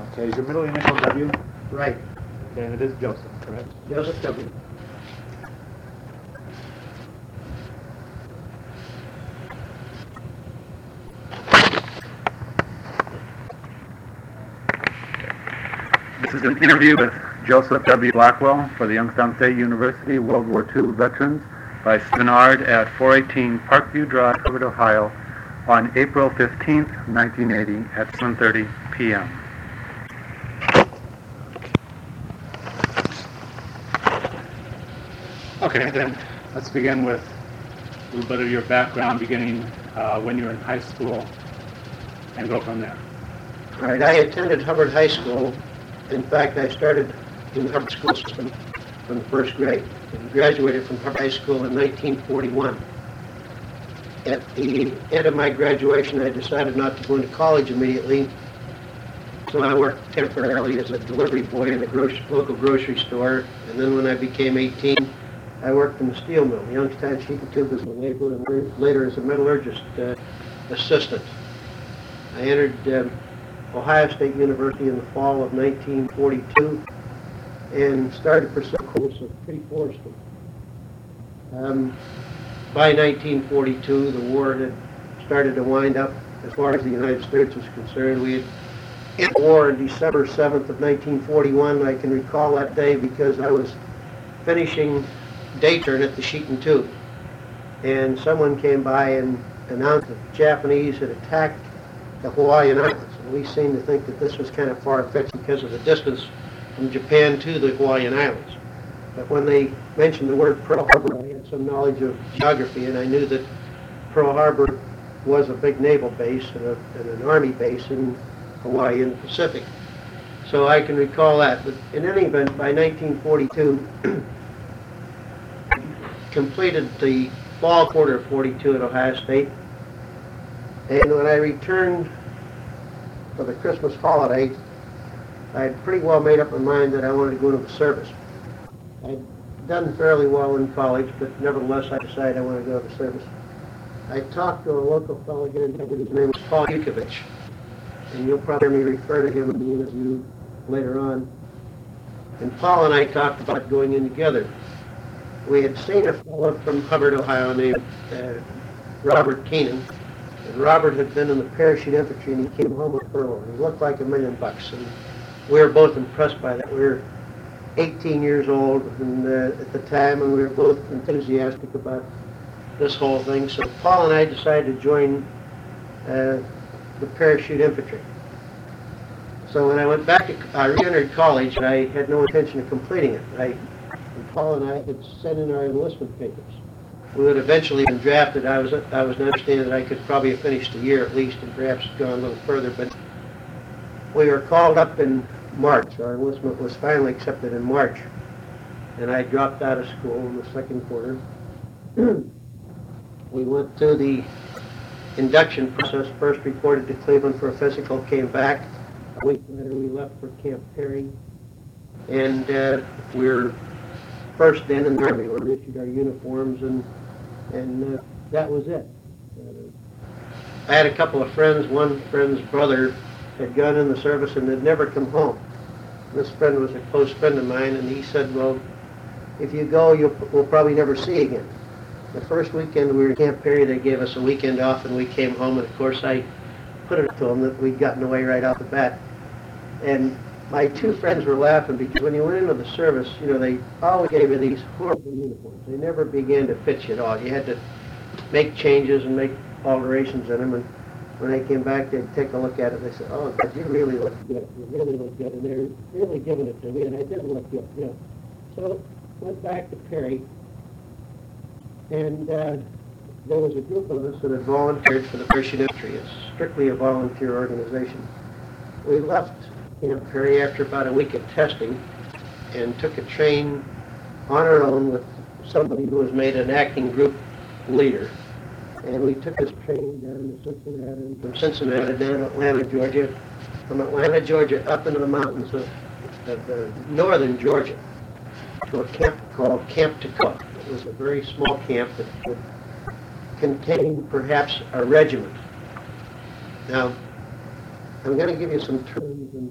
Okay, is your middle initial W? Right. Okay, and it is Joseph, correct? Joseph W. This is an interview with Joseph W. Blackwell for the Youngstown State University World War II Veterans by Stephen Ard at 418 Parkview Drive, Hubbard, Ohio, on April 15, 1980 at 7:30 p.m. Okay, then let's begin with a little bit of your background, beginning when you were in high school, and go from there. All right, I attended Hubbard High School. In fact, I started in the Hubbard school system from the first grade and graduated from Hubbard High School in 1941. At the end of my graduation, I decided not to go into college immediately, so I worked temporarily as a delivery boy in a local grocery store, and then when I became 18, I worked in the steel mill, Youngstown Sheet and Tube as a laborer, and later as a metallurgist assistant. I entered Ohio State University in the fall of 1942 and started to pursue a course of pre-forestry. By 1942, the war had started to wind up as far as the United States was concerned. We had ended the war on December 7th of 1941. I can recall that day because I was finishing day turn at the Sheet and Tube, and someone came by and announced that the Japanese had attacked the Hawaiian Islands. And we seemed to think that this was kind of far-fetched because of the distance from Japan to the Hawaiian Islands. But when they mentioned the word Pearl Harbor, I had some knowledge of geography, and I knew that Pearl Harbor was a big naval base and an army base in Hawaii and the Pacific. So I can recall that. But in any event, by 1942, completed the fall quarter of 42 at Ohio State. And when I returned for the Christmas holiday, I had pretty well made up my mind that I wanted to go to the service. I'd done fairly well in college, but nevertheless I decided I wanted to go to the service. I talked to a local fellow here in Denver, his name was Paul Yukovich, and you'll probably hear me refer to him in the interview later on. And Paul and I talked about going in together. We had seen a fellow from Hubbard, Ohio named Robert Keenan. And Robert had been in the parachute infantry, and he came home with furlough. He looked like $1 million, and we were both impressed by that. We were 18 years old at the time, and we were both enthusiastic about this whole thing. So Paul and I decided to join the parachute infantry. So when I went back, I re-entered college, and I had no intention of completing it. Paul and I had sent in our enlistment papers. We would eventually been drafted. I was understanding that I could probably have finished a year at least and perhaps gone a little further, but we were called up in March. Our enlistment was finally accepted in March, and I dropped out of school in the second quarter. We went through the induction process, first reported to Cleveland for a physical, came back. A week later we left for Camp Perry, and we were first then in the Army. We issued our uniforms, and that was it. I had a couple of friends. One friend's brother had gone in the service and had never come home. This friend was a close friend of mine, and he said, well, if you go, we'll probably never see again. The first weekend we were in Camp Perry, they gave us a weekend off, and we came home, and of course I put it to them that we'd gotten away right off the bat. And my two friends were laughing because when you went into the service, they always gave you these horrible uniforms. They never began to fit you at all. You had to make changes and make alterations in them, and when they came back, they'd take a look at it, and they said, oh, God, you really look good. You really look good, and they're really giving it to me, and I did look good, So went back to Perry, and there was a group of us that had volunteered for the parachute infantry. It's strictly a volunteer organization. We left Camp Perry after about a week of testing and took a train on our own with somebody who was made an acting group leader. And we took this train down to Cincinnati, and from Cincinnati down to Atlanta, Georgia, from Atlanta, Georgia, up into the mountains of northern Georgia to a camp called Camp Toccoa. It was a very small camp that would contain perhaps a regiment. Now, I'm going to give you some terms and to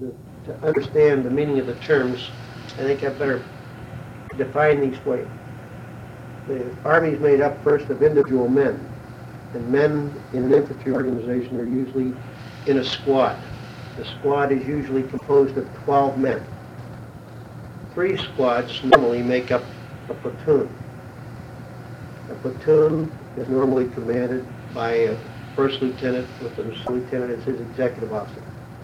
to understand the meaning of the terms, I think I better define these for you. The Army is made up first of individual men, and men in an infantry organization are usually in a squad. The squad is usually composed of 12 men. 3 squads normally make up a platoon. A platoon is normally commanded by a first lieutenant with a lieutenant as his executive officer.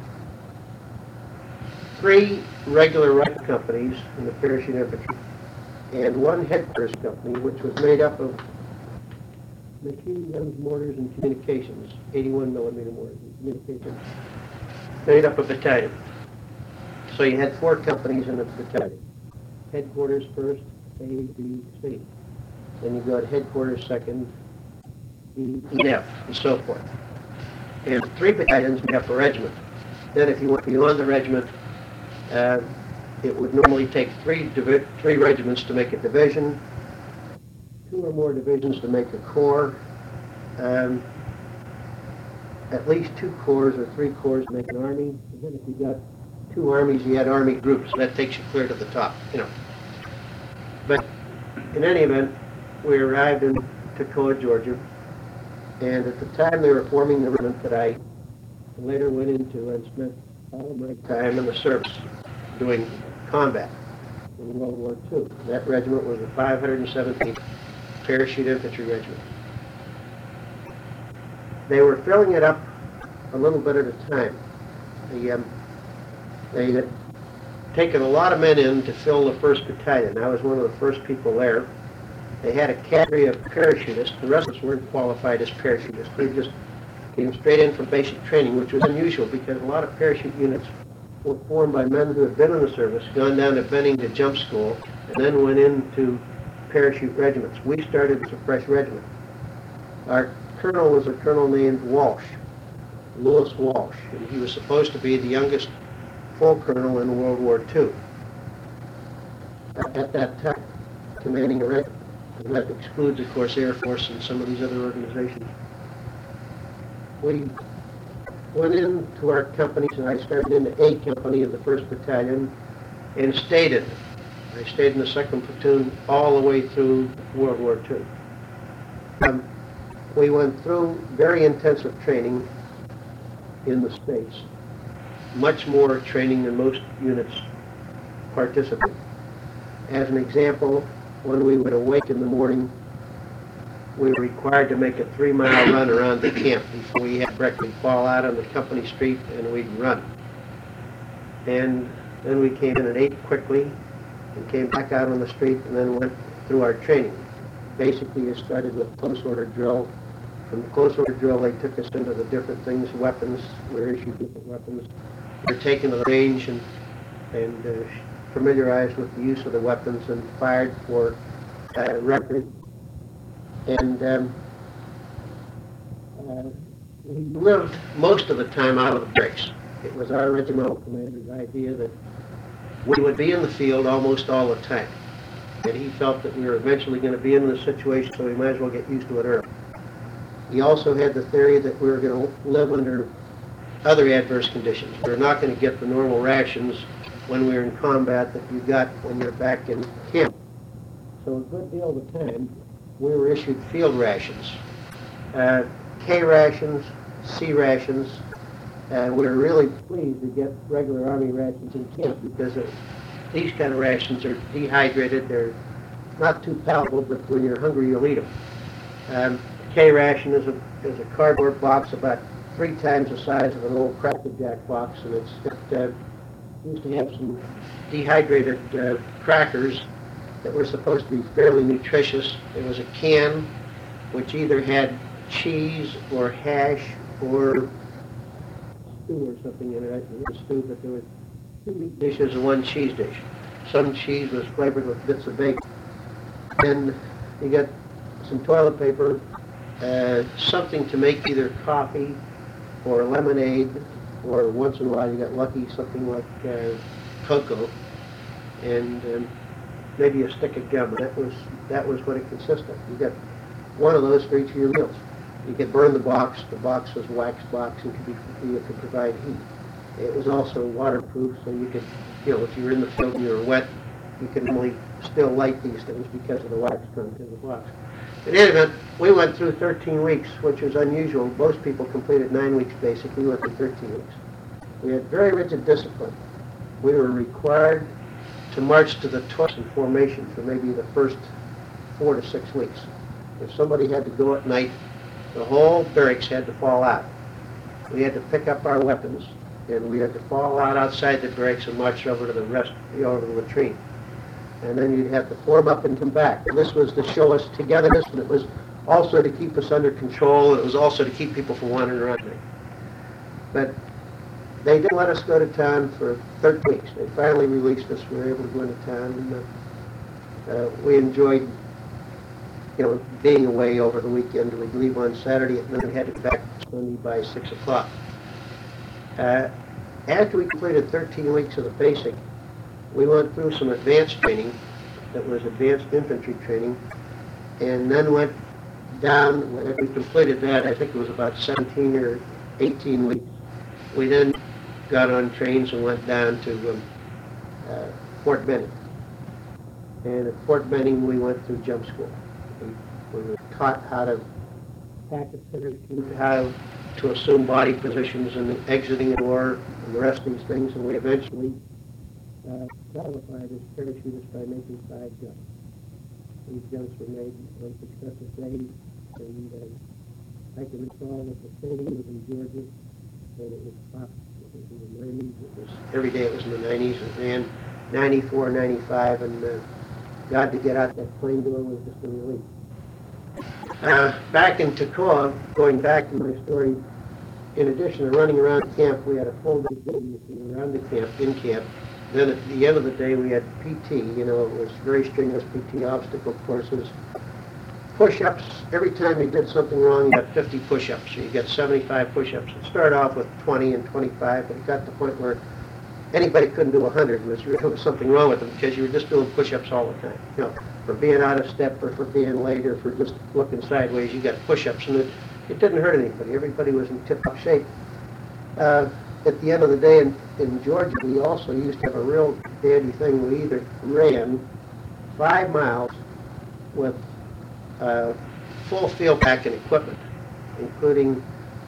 3 regular rifle companies in the parachute infantry, and 1 headquarters company, which was made up of machine guns, mortars, and communications, 81 millimeter mortars and communications, made up a battalion. So you had 4 companies in a battalion. Headquarters first, A, B, C. Then you go to headquarters second, E, and F, and so forth. And 3 battalions make up a regiment. Then if you went beyond the regiment, it would normally take 3 regiments to make a division, 2 or more divisions to make a corps, at least 2 corps or 3 corps to make an army. And then if you got 2 armies, you had army groups. That takes you clear to the top, But in any event, we arrived in Toccoa, Georgia, and at the time they were forming the regiment that I later went into and spent all of my time in the service doing combat in World War II. That regiment was the 517th Parachute Infantry Regiment. They were filling it up a little bit at a time. They had taken a lot of men in to fill the 1st Battalion. I was one of the first people there. They had a cadre of parachutists. The rest of us weren't qualified as parachutists. They just came straight in from basic training, which was unusual because a lot of parachute units were formed by men who had been in the service, gone down to Bennington Jump School, and then went into parachute regiments. We started as a fresh regiment. Our colonel was a colonel named Walsh, Lewis Walsh, and he was supposed to be the youngest full colonel in World War II. At that time, commanding a regiment. And that excludes, of course, Air Force and some of these other organizations. We went into our companies, and I started in the A Company of the 1st Battalion and stayed in it. I stayed in the 2nd Platoon all the way through World War II. We went through very intensive training in the States, much more training than most units participate. As an example, when we would awake in the morning, we were required to make a 3-mile run around the camp before we had breakfast. We'd fall out on the company street and we'd run. And then we came in and ate quickly and came back out on the street and then went through our training. Basically, it started with close order drill. From the close order drill, they took us into the different things, weapons. We were issued different weapons. We were taken to the range and familiarized with the use of the weapons and fired for record. And we lived most of the time out of the barracks. It was our regimental commander's idea that we would be in the field almost all the time. And he felt that we were eventually going to be in this situation, so we might as well get used to it early. He also had the theory that we were going to live under other adverse conditions. We were not going to get the normal rations when we were in combat that you got when you're back in camp. So a good deal of the time, we were issued field rations, K rations, C rations, and we were really pleased to get regular Army rations in camp because these kind of rations are dehydrated. They're not too palatable, but when you're hungry, you'll eat them. K ration is a cardboard box about 3 times the size of an old Cracker Jack box, and it used to have some dehydrated crackers that were supposed to be fairly nutritious. There was a can which either had cheese or hash or stew or something in it. I think it was stew, but there were 2 meat dishes and 1 cheese dish. Some cheese was flavored with bits of bacon. Then you got some toilet paper, something to make either coffee or lemonade, or once in a while you got lucky, something like cocoa, and maybe a stick of gum. That was what it consisted of. You got one of those for each of your meals. You could burn the box. The box was a wax box and you could provide heat. It was also waterproof, so you could, if you were in the field and you were wet, you could only still light these things because of the wax content of the box. In any event, we went through 13 weeks, which was unusual. Most people completed 9 weeks basic. We went through 13 weeks. We had very rigid discipline. We were required to march to the toilets in formation for maybe the first 4 to 6 weeks. If somebody had to go at night, the whole barracks had to fall out. We had to pick up our weapons, and we had to fall out outside the barracks and march over to the latrine. And then you'd have to form up and come back. And this was to show us togetherness, and it was also to keep us under control. It was also to keep people from wandering around. But they didn't let us go to town for 13 weeks. They finally released us. We were able to go into town, and we enjoyed, being away over the weekend. We'd leave on Saturday, and then we had to be back Sunday by 6 o'clock. After we completed 13 weeks of the basic, we went through some advanced training that was advanced infantry training, and then went down. When we completed that, I think it was about 17 or 18 weeks. We then got on trains and went down to Fort Benning. And at Fort Benning, we went through jump school. We were taught how to packet parachute, how to assume body positions and exiting a door, and the rest of these things, and we eventually qualified as parachutists by making 5 jumps. These jumps were made on successive days, and I can recall that the training was in Georgia, and it was hot. It was in the 90s. Every day it was in the 90s, and ran 94, 95, and God, to get out that plane door was just a relief. Back in Toccoa, going back to my story, in addition to running around camp, we had a full day duty around the camp, in camp. Then at the end of the day, we had PT. It was very strenuous PT obstacle courses. Push-ups. Every time you did something wrong, you got 50 push-ups. You got 75 push-ups. It started off with 20 and 25, but it got to the point where anybody couldn't do 100. There was something wrong with them because you were just doing push-ups all the time. For being out of step, or for being late, or for just looking sideways, you got push-ups, and it didn't hurt anybody. Everybody was in tip-top shape. At the end of the day in Georgia, we also used to have a real dandy thing. We either ran 5 miles with full field pack and equipment, including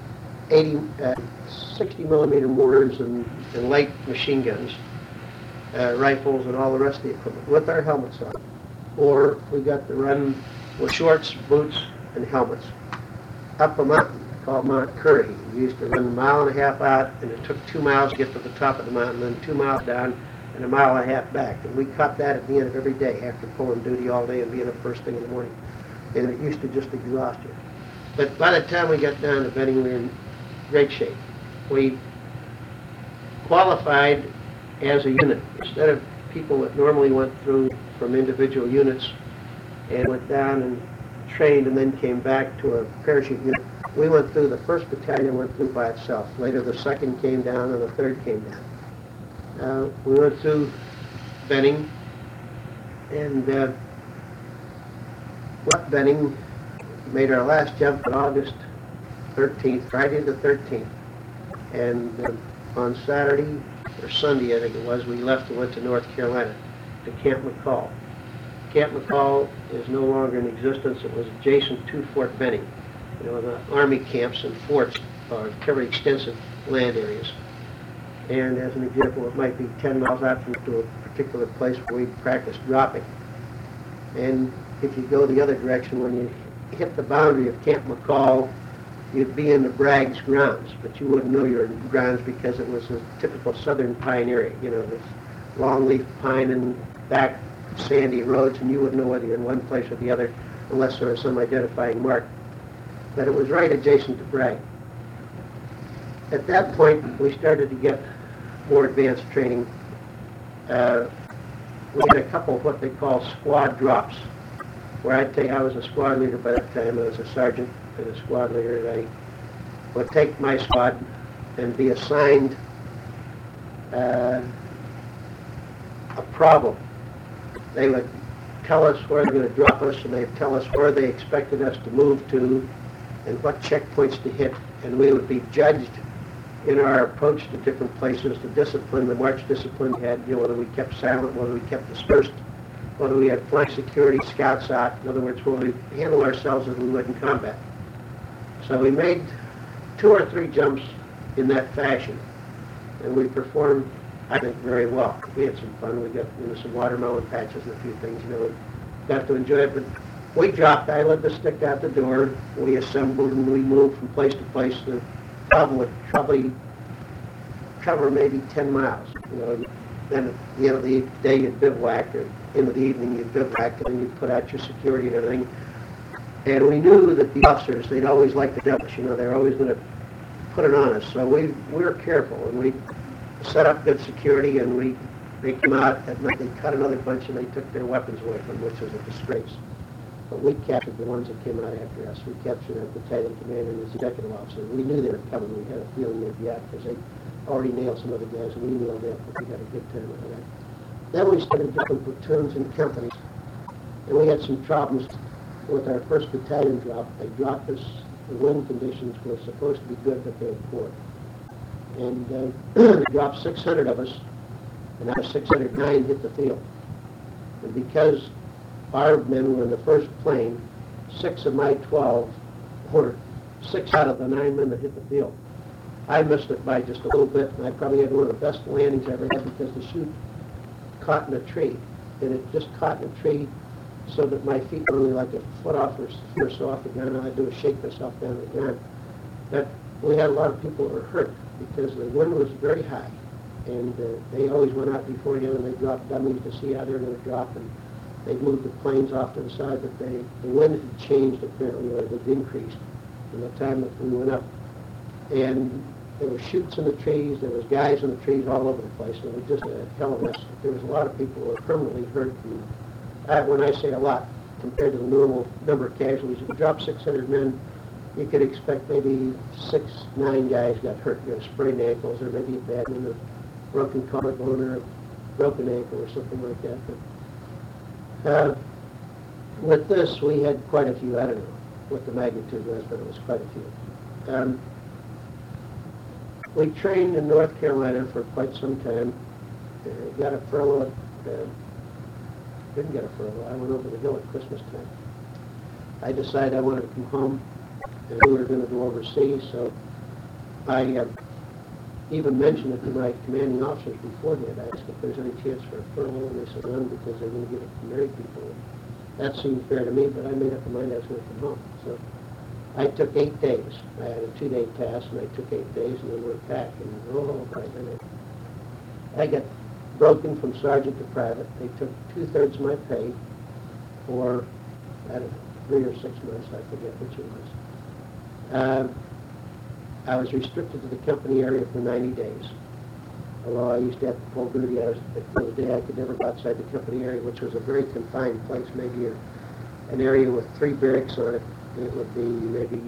60 millimeter mortars and light machine guns, rifles, and all the rest of the equipment with our helmets on. Or we got to run with shorts, boots, and helmets up a mountain called Mount Curry. We used to run 1.5 miles out, and it took 2 miles to get to the top of the mountain, then 2 miles down, and 1.5 miles back. And we caught that at the end of every day after pulling duty all day and being up first thing in the morning. And it used to just exhaust you. But by the time we got down to Benning, we were in great shape. We qualified as a unit. Instead of people that normally went through from individual units and went down and trained and then came back to a parachute unit, we went through, the 1st Battalion went through by itself. Later the 2nd came down and the 3rd came down. We went through Benning, and left Benning, made our last jump on August 13th, Friday the 13th. And on Saturday, or Sunday I think it was, we left and went to North Carolina, to Camp McCall. Camp McCall is no longer in existence. It was adjacent to Fort Benning. The Army camps and forts are very extensive land areas. And as an example, it might be 10 miles out from to a particular place where we practiced dropping. And if you go the other direction, when you hit the boundary of Camp McCall, you'd be in the Bragg's grounds, but you wouldn't know you're in the grounds because it was a typical southern pine area. This longleaf pine and back sandy roads, and you wouldn't know whether you're in one place or the other unless there was some identifying mark. But it was right adjacent to Bragg. At that point, we started to get more advanced training. We had a couple of what they call squad drops, where I'd take, I was a squad leader by that time. I was a sergeant and a squad leader, and I would take my squad and be assigned a problem. They would tell us where they're going to drop us, and they'd tell us where they expected us to move to and what checkpoints to hit, and we would be judged in our approach to different places, the discipline, the march discipline we had, whether we kept silent, whether we kept dispersed, whether we had flank security, scouts out, in other words, whether we handle ourselves as we would in combat. So we made 2 or 3 jumps in that fashion, and we performed, I think, very well. We had some fun. We got some watermelon patches and a few things, we got to enjoy it. But we dropped. I let the stick out the door. We assembled and we moved from place to place. The problem would probably cover maybe 10 miles. Then at the end of the day you'd bivouac, or into the evening you'd bivouac, and then you'd put out your security and everything. And we knew that the officers, they'd always like the devils. They're always going to put it on us. So we were careful, and we set up good security, and they came out at night. They cut another bunch, and they took their weapons away from them, which was a disgrace. But we captured the ones that came out after us. We captured our battalion commander and his executive officer. We knew they were coming. We had a feeling they'd be out because they already nailed some other guys, and we nailed them, but we had a good time out of that. Then we started different platoons and companies, and we had some problems with our first battalion drop. They dropped us. The wind conditions were supposed to be good, but they were poor. And they dropped 600 of us, and out of 609 hit the field. And because our men were in the first plane, 6 of my 12 were 6 out of the 9 men that hit the field. I missed it by just a little bit, and I probably had one of the best landings I ever had because the chute caught in a tree. And it just caught in a tree so that my feet were only like a foot off or so off the ground. All I had to do was shake myself down to the ground. But we had a lot of people that were hurt because the wind was very high. And they always went out beforehand and they dropped dummies to see how they were going to drop. And they moved the planes off to the side, but the wind had changed apparently, or it had increased from the time that we went up. And there were chutes in the trees, there was guys in the trees all over the place. It was just a hell of a mess. There was a lot of people who were permanently hurt. And when I say a lot, compared to the normal number of casualties, if you drop 600 men, you could expect maybe 6, 9 guys got hurt, sprained ankles, or maybe a bad one, a broken collarbone, or a broken ankle, or something like that. But, with this, we had quite a few. I don't know what the magnitude was, but it was quite a few. We trained in North Carolina for quite some time. Got a furlough didn't get a furlough. I went over the hill at Christmas time. I decided I wanted to come home, and we were going to go overseas, so I even mentioned it to my commanding officers beforehand. I asked if there's any chance for a furlough, and they said none because they're going to give it to married people. That seemed fair to me, but I made up my mind I was going to come home. So I took 8 days. I had a 2-day task, and I took 8 days, and then went back, and I got broken from sergeant to private. They took 2/3 of my pay for, I don't know, 3 or 6 months, I forget which it was. I was restricted to the company area for 90 days. Although I used to have to pull duty, I could never go outside the company area, which was a very confined place, maybe an area with 3 barracks on it. It would be maybe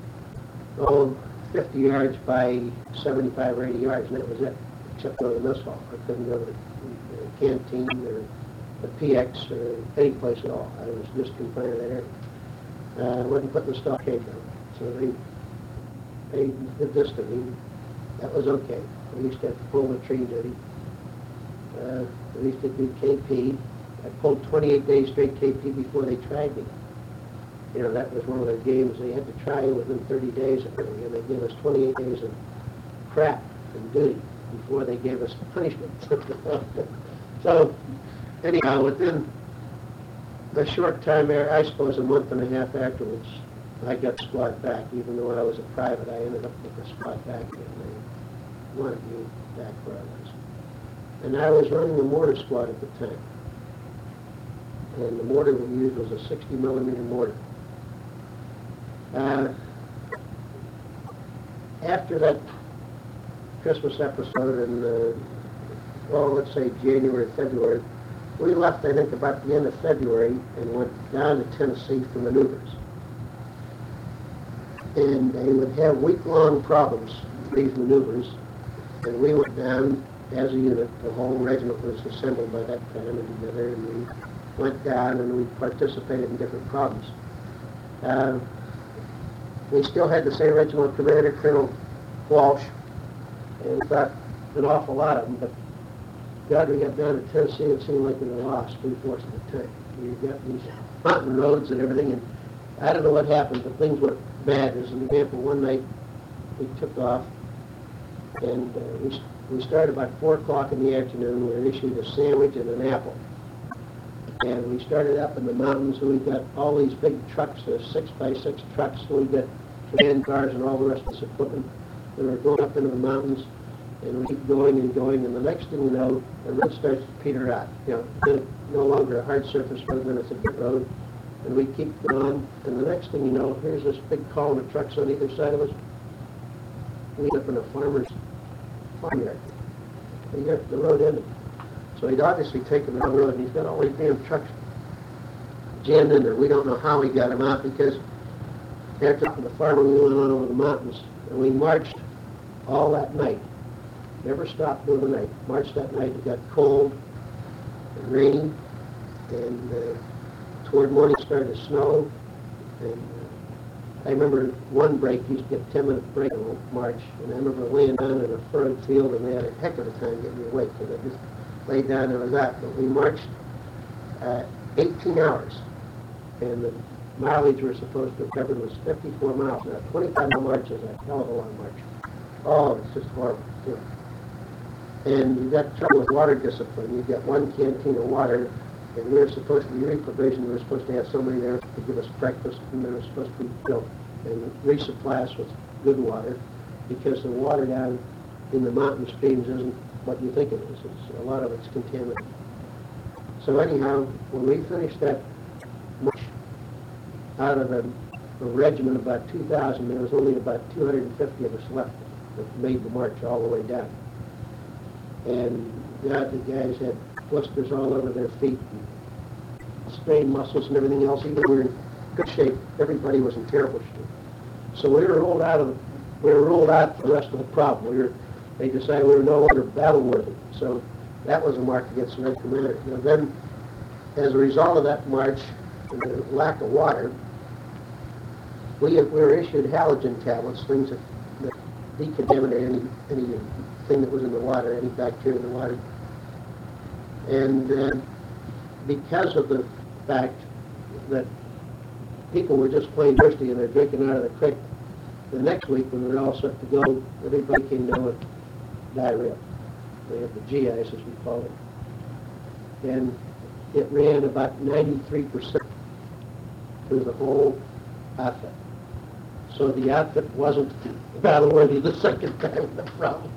50 yards by 75 or 80 yards, and that was it, except go to the mess hall. I couldn't go to the canteen or the PX or any place at all. I was just confined to that area. I wasn't putting the stockade down, so they did this to me. That was okay. I used to have to pull the tree duty. I used to do KP. I pulled 28 days straight KP before they tried me. That was one of their games. They had to try within 30 days apparently, and they gave us 28 days of crap and duty before they gave us punishment. So, anyhow, within the short time there, I suppose a month and a half afterwards, I got squad back. Even though I was a private, I ended up with a squad back, and they wanted me back where I was. And I was running the mortar squad at the time. And the mortar we used was a 60 millimeter mortar. After that Christmas episode in, let's say January, February, we left, I think, about the end of February and went down to Tennessee for maneuvers. And they would have week-long problems, these maneuvers, and we went down as a unit. The whole regiment was assembled by that time and together, and we went down and we participated in different problems. We still had the same regimental commander, Colonel Walsh, and we thought an awful lot of them, but God, we got down to Tennessee, it seemed like we were lost 3/4 of the time. We got these mountain roads and everything, and I don't know what happened, but things went bad. As an example, one night we took off, and we started about 4 o'clock in the afternoon. We were issued a sandwich and an apple. And we started up in the mountains, and we got all these big trucks, 6x6 trucks, so we got command cars and all the rest of this equipment. And we're going up into the mountains, and we keep going and going, and the next thing you know, the road starts to peter out. It's no longer a hard surface road, then it's a dirt road. And we keep going, and the next thing you know, here's this big column of trucks on either side of us. We end up in a farmer's farmyard. The road ended. So he'd obviously taken the wrong road, and he's got all these damn trucks jammed in there. We don't know how he got them out, because after the farmer, we went on over the mountains, and we marched all that night. Never stopped during the night. Marched that night. It got cold and rainy, and toward morning it started to snow. And I remember one break, you used to get a 10-minute break on a march, and I remember laying down in a furrowed field, and they had a heck of a time getting me awake, because I just laid down and was out. But we marched 18 hours, and the mileage we're supposed to have covered was 54 miles. Now, 25-mile march is a hell of a long march. Oh, it's just horrible. And you've got trouble with water discipline. You've got one canteen of water, and we were supposed to be reprovisioned. We were supposed to have somebody there to give us breakfast, and they were supposed to be built and resupply us with good water, because the water down in the mountain streams isn't what you think it is. A lot of it's contaminated. So anyhow, when we finished that march, out of a regiment of about 2,000, there was only about 250 of us left that made the march all the way down. And God, the guys had blisters all over their feet, and strained muscles and everything else. Even though we were in good shape, everybody was in terrible shape. So we were ruled out for the rest of the problem. They decided we were no longer battle worthy. So that was a mark against the Red Commander. Then, as a result of that march and the lack of water, we were issued halogen tablets, things that decontaminate anything that was in the water, any bacteria in the water. And because of the fact that people were just plain thirsty and they're drinking out of the creek, the next week when we were all set to go, everybody came down with diarrhea. They had the GIs, as we call it. And it ran about 93% through the whole outfit. So the outfit wasn't battle-worthy the second time with the problem.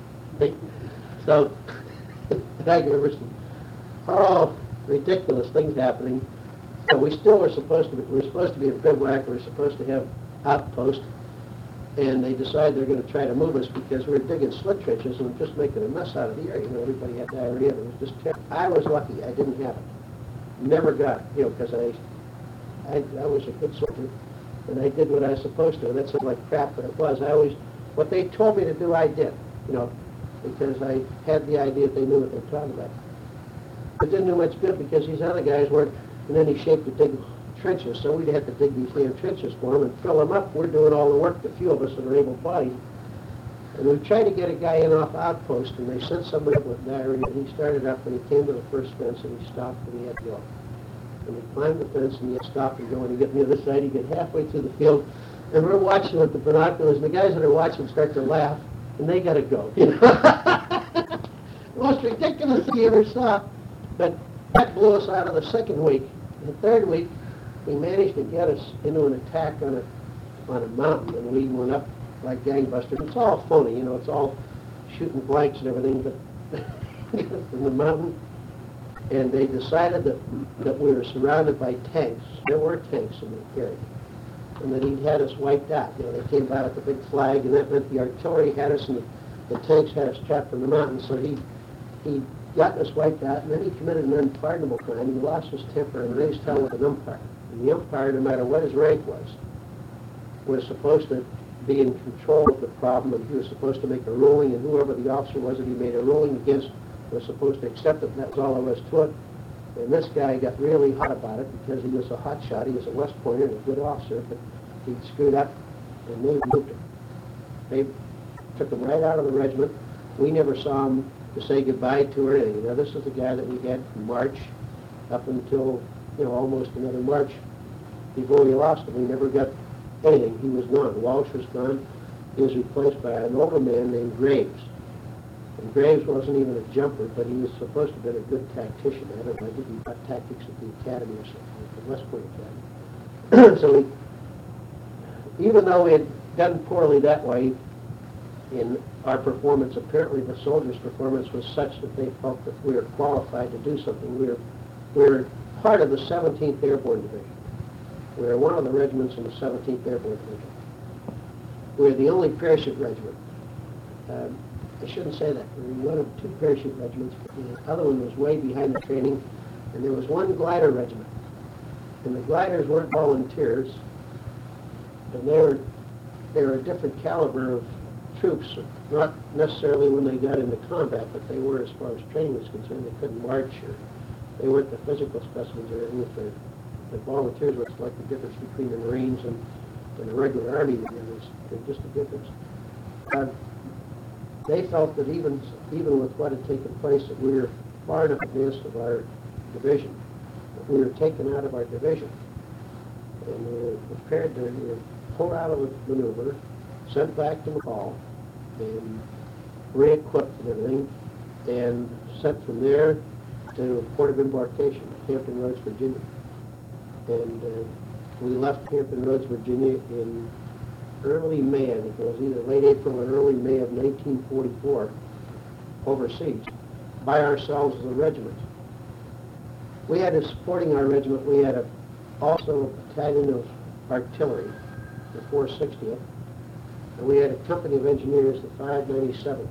So I remember some ridiculous things happening. So we still were supposed to be in bivouac. We were supposed to have outpost, and they decided they're going to try to move us because we were digging slit trenches and just making a mess out of the area. Everybody had diarrhea. It was just terrible. I was lucky. I didn't have it. Never got it, because I was a good soldier, and I did what I was supposed to. And that sounded like crap, but it was. What they told me to do, I did, because I had the idea that they knew what they were talking about. It didn't do much good because these other guys weren't in any shape to dig trenches, so we'd have to dig these damn trenches for them and fill them up. We're doing all the work, the few of us that are able-bodied. And we tried to get a guy in off outpost, and they sent somebody up with diarrhea, and he started up, and he came to the first fence, and he stopped, and he had to go. And he climbed the fence, and he had to stop and go, and he get on the other side, he get halfway through the field, and we're watching with the binoculars, and the guys that are watching start to laugh, and they got to go. The most ridiculous thing you ever saw. But that blew us out of the second week. The third week, we managed to get us into an attack on a mountain, and we went up like gangbusters. It's all phony, it's all shooting blanks and everything, but from the mountain. And they decided that we were surrounded by tanks. There were tanks in the area. And that he'd had us wiped out. They came by with a big flag, and that meant the artillery had us and the tanks had us trapped in the mountains. So he got us wiped out, and then he committed an unpardonable crime. He lost his temper and raised hell with an umpire. And the umpire, no matter what his rank was supposed to be in control of the problem, and he was supposed to make a ruling, and whoever the officer was that he made a ruling against was supposed to accept it, and that was all there was to it. And this guy got really hot about it because he was a hot shot. He was a West Pointer and a good officer, but he screwed up, and they moved him. They took him right out of the regiment, we never saw him to say goodbye to or anything. Now, this is the guy that we had from March up until, almost another March before we lost him. We never got anything. He was gone. Walsh was gone. He was replaced by an older man named Graves. And Graves wasn't even a jumper, but he was supposed to have been a good tactician. I don't know, I think he got tactics at the academy or something, at the West Point Academy. So even though we had done poorly that way in our performance, apparently the soldiers' performance was such that they felt that we were qualified to do something. We were part of the 17th Airborne Division. We were one of the regiments in the 17th Airborne Division. We were the only parachute regiment. I shouldn't say that. We were one of two parachute regiments. The other one was way behind the training, and there was one glider regiment. And the gliders weren't volunteers, and they were a different caliber of troops, not necessarily when they got into combat, but they were as far as training was concerned. They couldn't march, or they weren't the physical specimens or anything. The volunteers was like the difference between the Marines and the regular Army. There's just a difference. They felt that even with what had taken place, that we were far enough advanced of our division, that we were taken out of our division, and we were prepared to we were pulled out of the maneuver, sent back to McCall, and re-equipped and everything, and sent from there to Port of Embarkation, Hampton Roads, Virginia. And we left Hampton Roads, Virginia in early May, I think it was either late April or early May of 1944, overseas, by ourselves as a regiment. We had, supporting our regiment, we had also a battalion of artillery, the 460th, and we had a company of engineers, the 597th.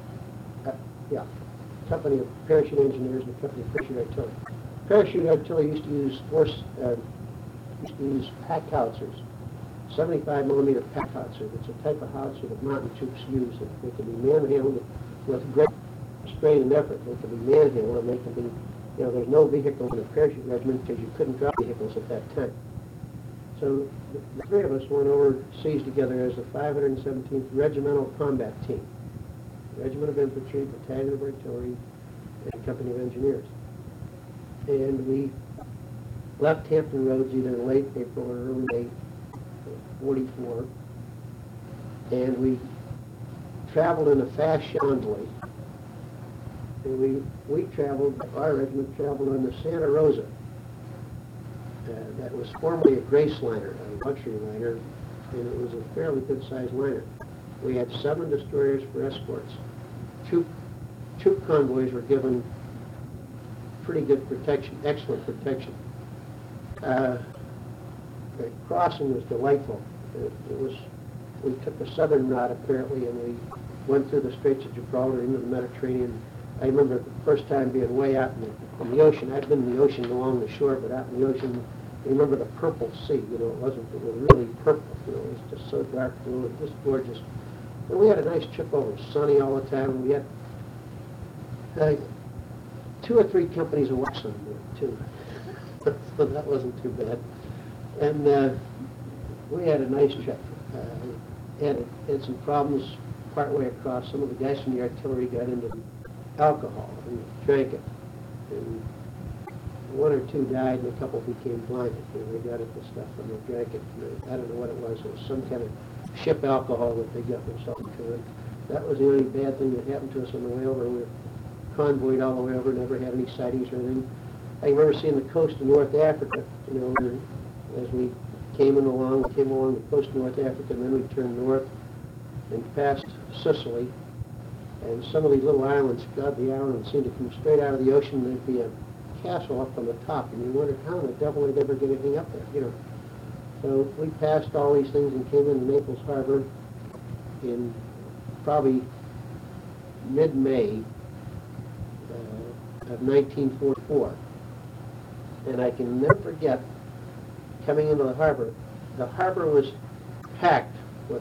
Company of parachute engineers and a company of parachute artillery. Parachute artillery used to use pack howitzers, 75 millimeter pack howitzer. It's a type of howitzer that mountain troops use. They can be manhandled with great strain and effort. They can be manhandled, and they can be, there's no vehicle in a parachute regiment because you couldn't drop vehicles at that time. So the three of us went overseas together as the 517th Regimental Combat Team. Regiment of Infantry, Battalion of Artillery, and a Company of Engineers. And we left Hampton Roads either in late April or early May of 44, and we traveled in a fast convoy. And our regiment traveled on the Santa Rosa. That was formerly a Grace liner, a luxury liner, and it was a fairly good-sized liner. We had 7 destroyers for escorts. Troop convoys were given pretty good protection, excellent protection. The crossing was delightful. We took the southern route apparently, and we went through the Straits of Gibraltar into the Mediterranean. I remember the first time being way out in the ocean. I'd been in the ocean along the shore, but out in the ocean, I remember the purple sea. It was really purple. It was just so dark blue and just gorgeous. And we had a nice trip over, sunny all the time. We had 2 or 3 companies of Wexham there, too. So that wasn't too bad. And we had a nice trip. Had some problems partway across. Some of the guys from the artillery got into alcohol and drank it. And 1 or 2 died and a couple became blinded. They got at the stuff and they drank it. I don't know what it was. It was some kind of ship alcohol that they got themselves into. And that was the only bad thing that happened to us on the way over. We were convoyed all the way over, never had any sightings or anything. I remember seeing the coast of North Africa, as we came along the coast of North Africa, and then we turned north and past Sicily. And some of these little islands, God, the islands seemed to come straight out of the ocean. There'd be a castle up on the top, and you wondered how in the devil would ever get anything up there, So we passed all these things and came into Naples Harbor in probably mid-May of 1944. And I can never forget coming into the harbor. The harbor was packed with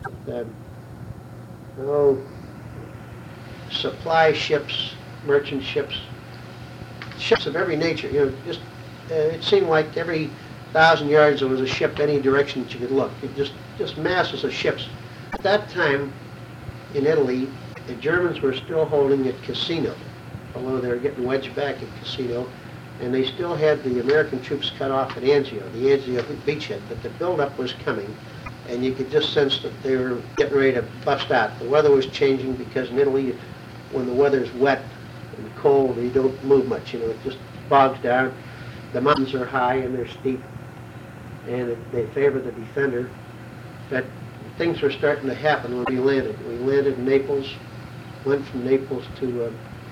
supply ships, merchant ships, ships of every nature. It seemed like every 1,000 yards there was a ship any direction that you could look. Just masses of ships. At that time in Italy, the Germans were still holding at Cassino, although they were getting wedged back at Cassino, and they still had the American troops cut off at Anzio, the Anzio beachhead, but the buildup was coming, and you could just sense that they were getting ready to bust out. The weather was changing because in Italy, when the weather's wet and cold, you don't move much, you know, it just bogs down. The mountains are high and they're steep, and they favor the defender. But things were starting to happen when we landed. We landed in Naples, went from Naples to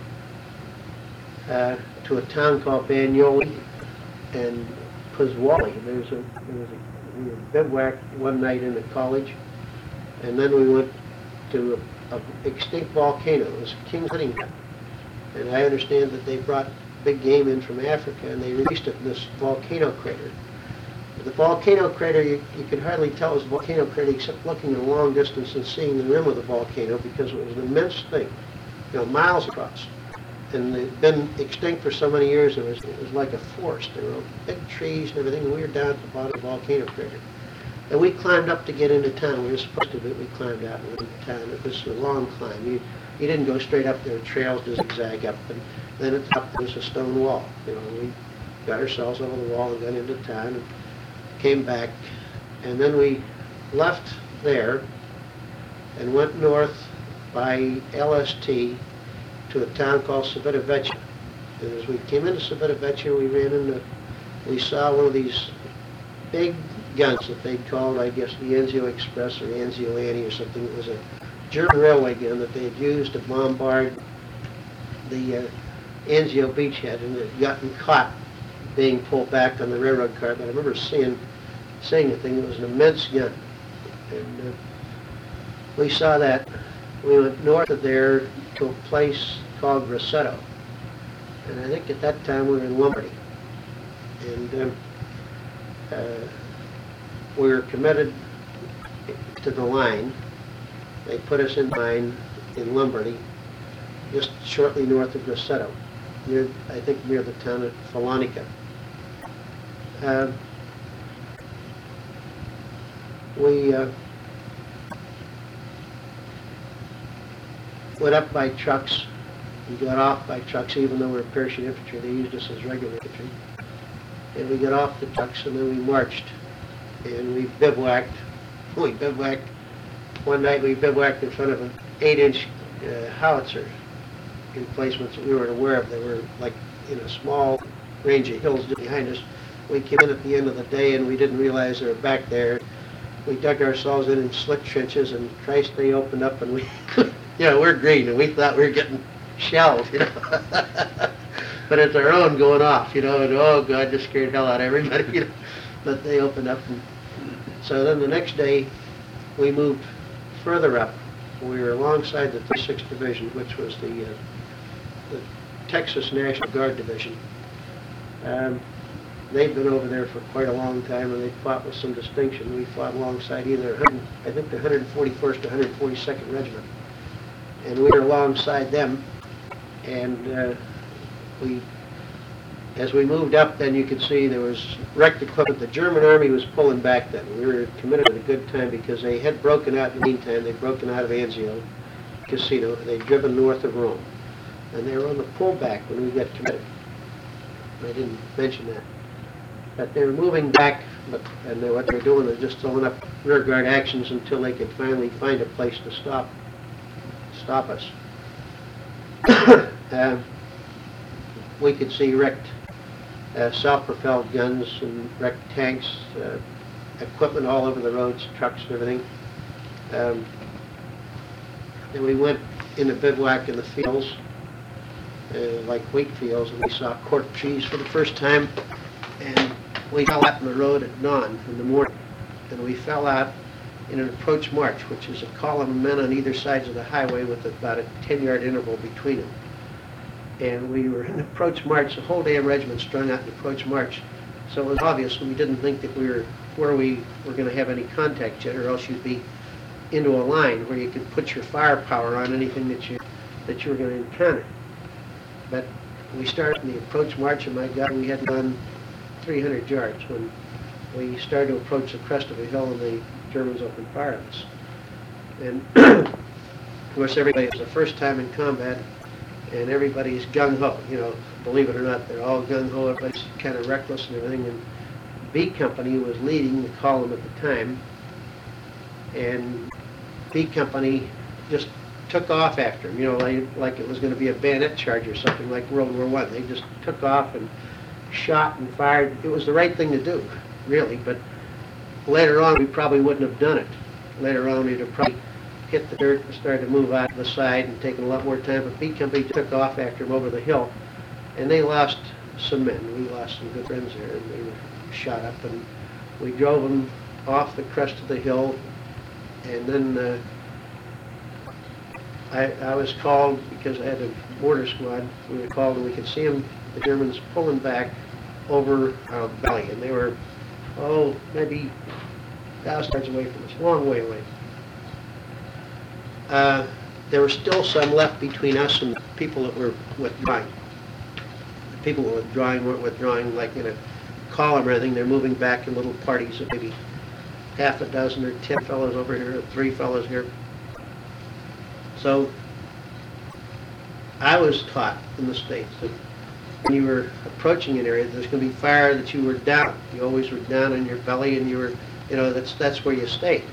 a town called Bagnoli and Pozzuoli. We were bivouacked one night in the college, and then we went to a extinct volcano. It was King's Huntington, and I understand that they brought big game in from Africa, and they released it in this volcano crater. The volcano crater, you could hardly tell it was a volcano crater except looking at a long distance and seeing the rim of the volcano, because it was an immense thing, you know, miles across. And it had been extinct for so many years, it was like a forest. There were big trees and everything, and we were down at the bottom of the volcano crater. And we climbed up to get into town. We were supposed to, but we climbed out and went into town. It was a long climb. You didn't go straight up there, trails to zigzag up, and then at the top there was a stone wall. You know, we got ourselves over the wall and got into town and came back. And then we left there and went north by LST to a town called Civitavecchia. And as we came into Civitavecchia, we saw one of these big guns that they called, I guess, the Anzio Express or Anzio Annie or something. It was a German railway gun that they had used to bombard the Anzio beachhead, and it had gotten caught being pulled back on the railroad car. But I remember seeing the thing. It was an immense gun. And we saw that. We went north of there to a place called Grosseto. And I think at that time we were in Lombardy. And we were committed to the line. They put us in line in Lombardy, just shortly north of Grosseto, I think near the town of Falonica. We went up by trucks. We got off by trucks, even though we were parachute infantry. They used us as regular infantry. And we got off the trucks, and then we marched. And we bivouacked. One night we bivouacked in front of an 8-inch howitzer emplacements that we weren't aware of. They were like in a small range of hills behind us. We came in at the end of the day, and we didn't realize they were back there. We dug ourselves in slick trenches, and Christ, they opened up, and we, we're green, and we thought we were getting shelled, But it's our own going off, and oh God, just scared the hell out of everybody, But they opened up, and so then the next day we moved further up. We were alongside the 36th Division, which was the Texas National Guard Division. They'd been over there for quite a long time, and they fought with some distinction. We fought alongside either, I think, the 141st or 142nd Regiment. And we were alongside them, and as we moved up, then you could see there was wrecked equipment. The German army was pulling back then. We were committed at a good time because they had broken out in the meantime. They'd broken out of Anzio, Cassino, and they'd driven north of Rome. And they were on the pullback when we got committed. I didn't mention that. But they were moving back, and what they were doing was just throwing up rearguard actions until they could finally find a place to stop us. We could see wrecked self-propelled guns and wrecked tanks, equipment all over the roads, trucks and everything. And we went in a bivouac in the fields, like wheat fields, and we saw cork trees for the first time. And we fell out in the road at dawn in the morning, and we fell out in an approach march, which is a column of men on either sides of the highway with about a 10-yard interval between them. And we were in approach march, the whole damn regiment strung out in approach march. So it was obvious we didn't think that we were where we were going to have any contact yet, or else you'd be into a line where you could put your firepower on anything that you were going to encounter. But we started in the approach march, and my God, we had gone 300 yards when we started to approach the crest of a hill, and the Germans opened fire on us. And Of course, everybody, it's the first time in combat, and everybody's gung-ho, you know, believe it or not, they're all gung-ho, everybody's kind of reckless and everything, and B Company was leading the column at the time, and B Company just took off after him, you know, like it was going to be a bayonet charge or something like World War I. They just took off and shot and fired. It was the right thing to do, really, but later on we probably wouldn't have done it. Later on we'd have probably hit the dirt and started to move out to the side and taken a lot more time, but B Company took off after him over the hill, and they lost some men. We lost some good friends there, and they were shot up, and we drove them off the crest of the hill, and then I was called because I had a mortar squad. We were called, and we could see them, the Germans pulling back over our valley, and they were, maybe 1,000 yards away from us, a long way away. There were still some left between us and the people that were withdrawing. The people who were withdrawing weren't withdrawing like in a column or anything. They're moving back in little parties of maybe half a dozen or 10 fellows over here, or 3 fellows here. So I was taught in the States that when you were approaching an area, there's going to be fire, that you were down. You always were down on your belly, and you were, you know, that's where you stayed.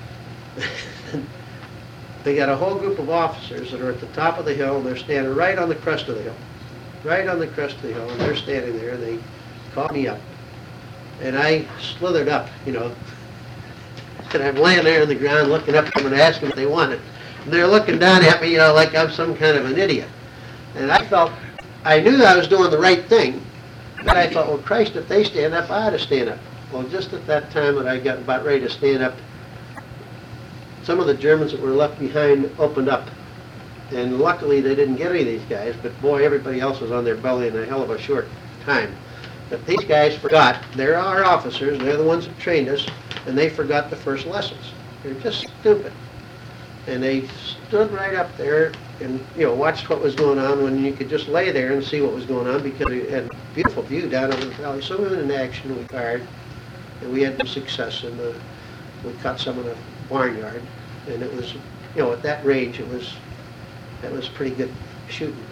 They got a whole group of officers that are at the top of the hill, and they're standing right on the crest of the hill. Right on the crest of the hill, and they're standing there, and they called me up. And I slithered up, you know, and I'm laying there on the ground looking up at them and asking what they wanted. And they're looking down at me, you know, like I'm some kind of an idiot. And I knew that I was doing the right thing, but I thought, well, Christ, if they stand up, I ought to stand up. Well, just at that time that I got about ready to stand up, some of the Germans that were left behind opened up. And luckily they didn't get any of these guys, but boy, everybody else was on their belly in a hell of a short time. But these guys forgot. They're our officers, they're the ones that trained us, and they forgot the first lessons. They're just stupid. And they stood right up there and, you know, watched what was going on when you could just lay there and see what was going on, because we had a beautiful view down over the valley. So we went into action, we fired, and we had some success, and we caught some of the barnyard, and it was, you know, at that range, that was pretty good shooting.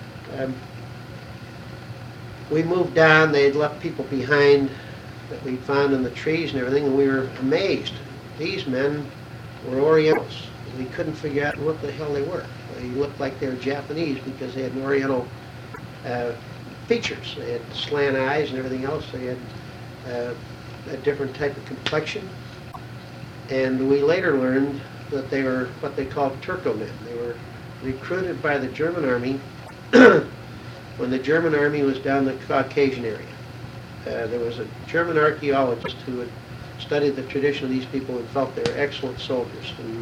We moved down, they had left people behind that we found in the trees and everything, and we were amazed. These men were Orientals. We couldn't figure out what the hell they were. They looked like they were Japanese because they had an Oriental features. They had slant eyes and everything else. They had a different type of complexion. And we later learned that they were what they called Turco men. They were recruited by the German army when the German army was down the Caucasian area. There was a German archaeologist who had studied the tradition of these people and felt they were excellent soldiers, and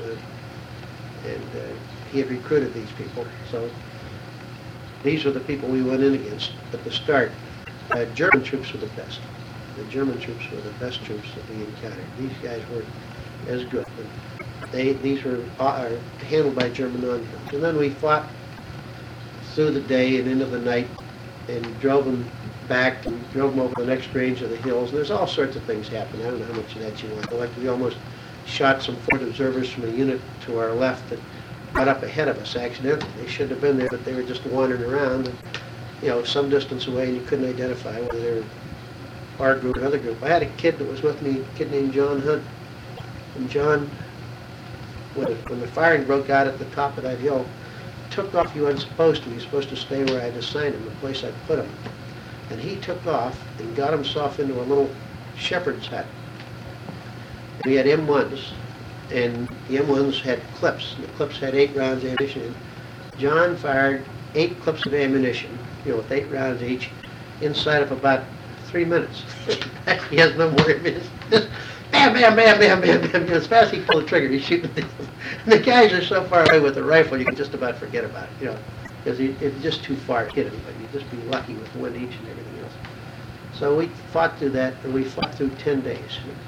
he had recruited these people. So these were the people we went in against at the start. German troops were the best. The German troops were the best troops that we encountered. These guys were as good. These were handled by German non-troops. And then we fought through the day and into the night and drove them back and drove them over the next range of the hills. And there's all sorts of things happen. I don't know how much of that you want. Like we almost shot some Ford observers from a unit to our left that got up ahead of us accidentally. They shouldn't have been there, but they were just wandering around, and, you know, some distance away, and you couldn't identify whether they were our group or another group. I had a kid that was with me, a kid named John Hunt. And John, when the firing broke out at the top of that hill, took off. He wasn't supposed to. He was supposed to stay where I'd assigned him, the place I'd put him. And he took off and got himself into a little shepherd's hut. We had M1s, and the M1s had clips. And the clips had 8 rounds of ammunition in. John fired 8 clips of ammunition, you know, with 8 rounds each, inside of about 3 minutes. He has no more ammunition. Just bam, bam, bam, bam, bam, bam. As fast as he pulled the trigger, he's shooting. And the guys are so far away with the rifle, you can just about forget about it, you know, because it's just too far to hit anybody. You'd just be lucky with the wind each and everything else. So we fought through that, and we fought through 10 days.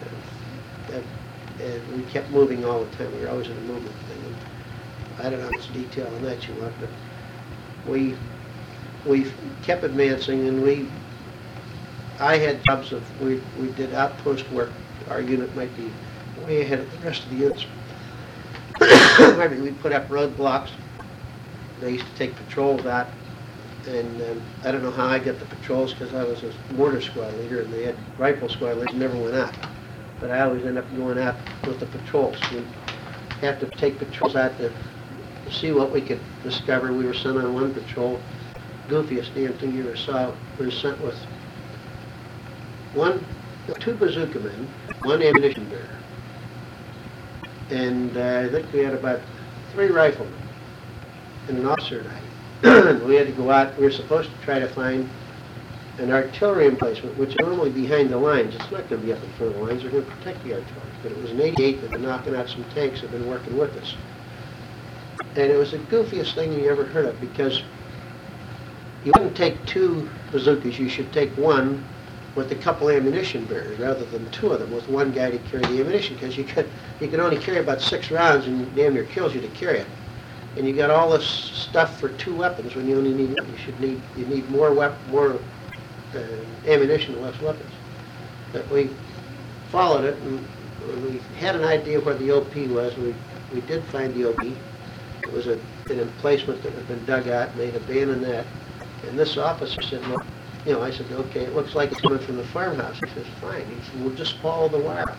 And we kept moving all the time. We were always in a movement thing. And I don't know how much detail on that you want, but we kept advancing, and I had jobs of, we did outpost work. Our unit might be way ahead of the rest of the units. I mean, we put up roadblocks they used to take patrols out, and I don't know how I got the patrols because I was a mortar squad leader, and they had rifle squad leaders who never went out. But I always end up going out with the patrols. We'd have to take patrols out to see what we could discover. We were sent on one patrol, goofiest damn thing you ever saw. We were sent with two bazooka men, one ammunition bearer, and I think we had about 3 riflemen and an officer and I. We had to go out. We were supposed to try to find an artillery emplacement, which is normally behind the lines. It's not going to be up in front of the lines. They're going to protect the artillery. But it was an 88 that had been knocking out some tanks that had been working with us. And it was the goofiest thing you ever heard of, because you wouldn't take 2 bazookas. You should take one with a couple ammunition bearers rather than 2 of them with one guy to carry the ammunition, because you could only carry about 6 rounds, and it damn near kills you to carry it. And you got all this stuff for 2 weapons when you only need you need more ammunition and less weapons. But we followed it, and we had an idea where the OP was. We did find the OP. It was an emplacement that had been dug out, and they'd abandoned that. And this officer said, well, I said, okay, it looks like it's coming from the farmhouse. He says, fine. He said, we'll just follow the wire up.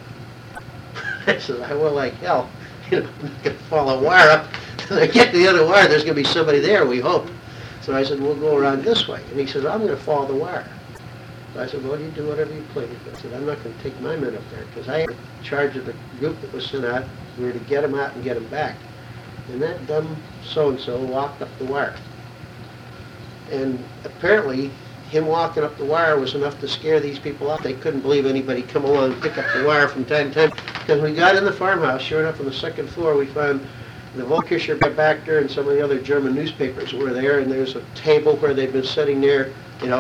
I said, I will like hell. I'm not going to follow a wire up. When I get to the other wire, there's going to be somebody there, we hope. So I said, we'll go around this way. And he said, I'm going to follow the wire. So I said, well, you do whatever you please. I said, I'm not going to take my men up there, because I had charge of the group that was sent out. We were to get them out and get them back. And that dumb so-and-so walked up the wire. And apparently, him walking up the wire was enough to scare these people off. They couldn't believe anybody come along and pick up the wire from time to time. Because we got in the farmhouse, sure enough, on the 2nd floor, we found the Volkischer Beobachter and some of the other German newspapers were there, and there's a table where they'd been sitting there,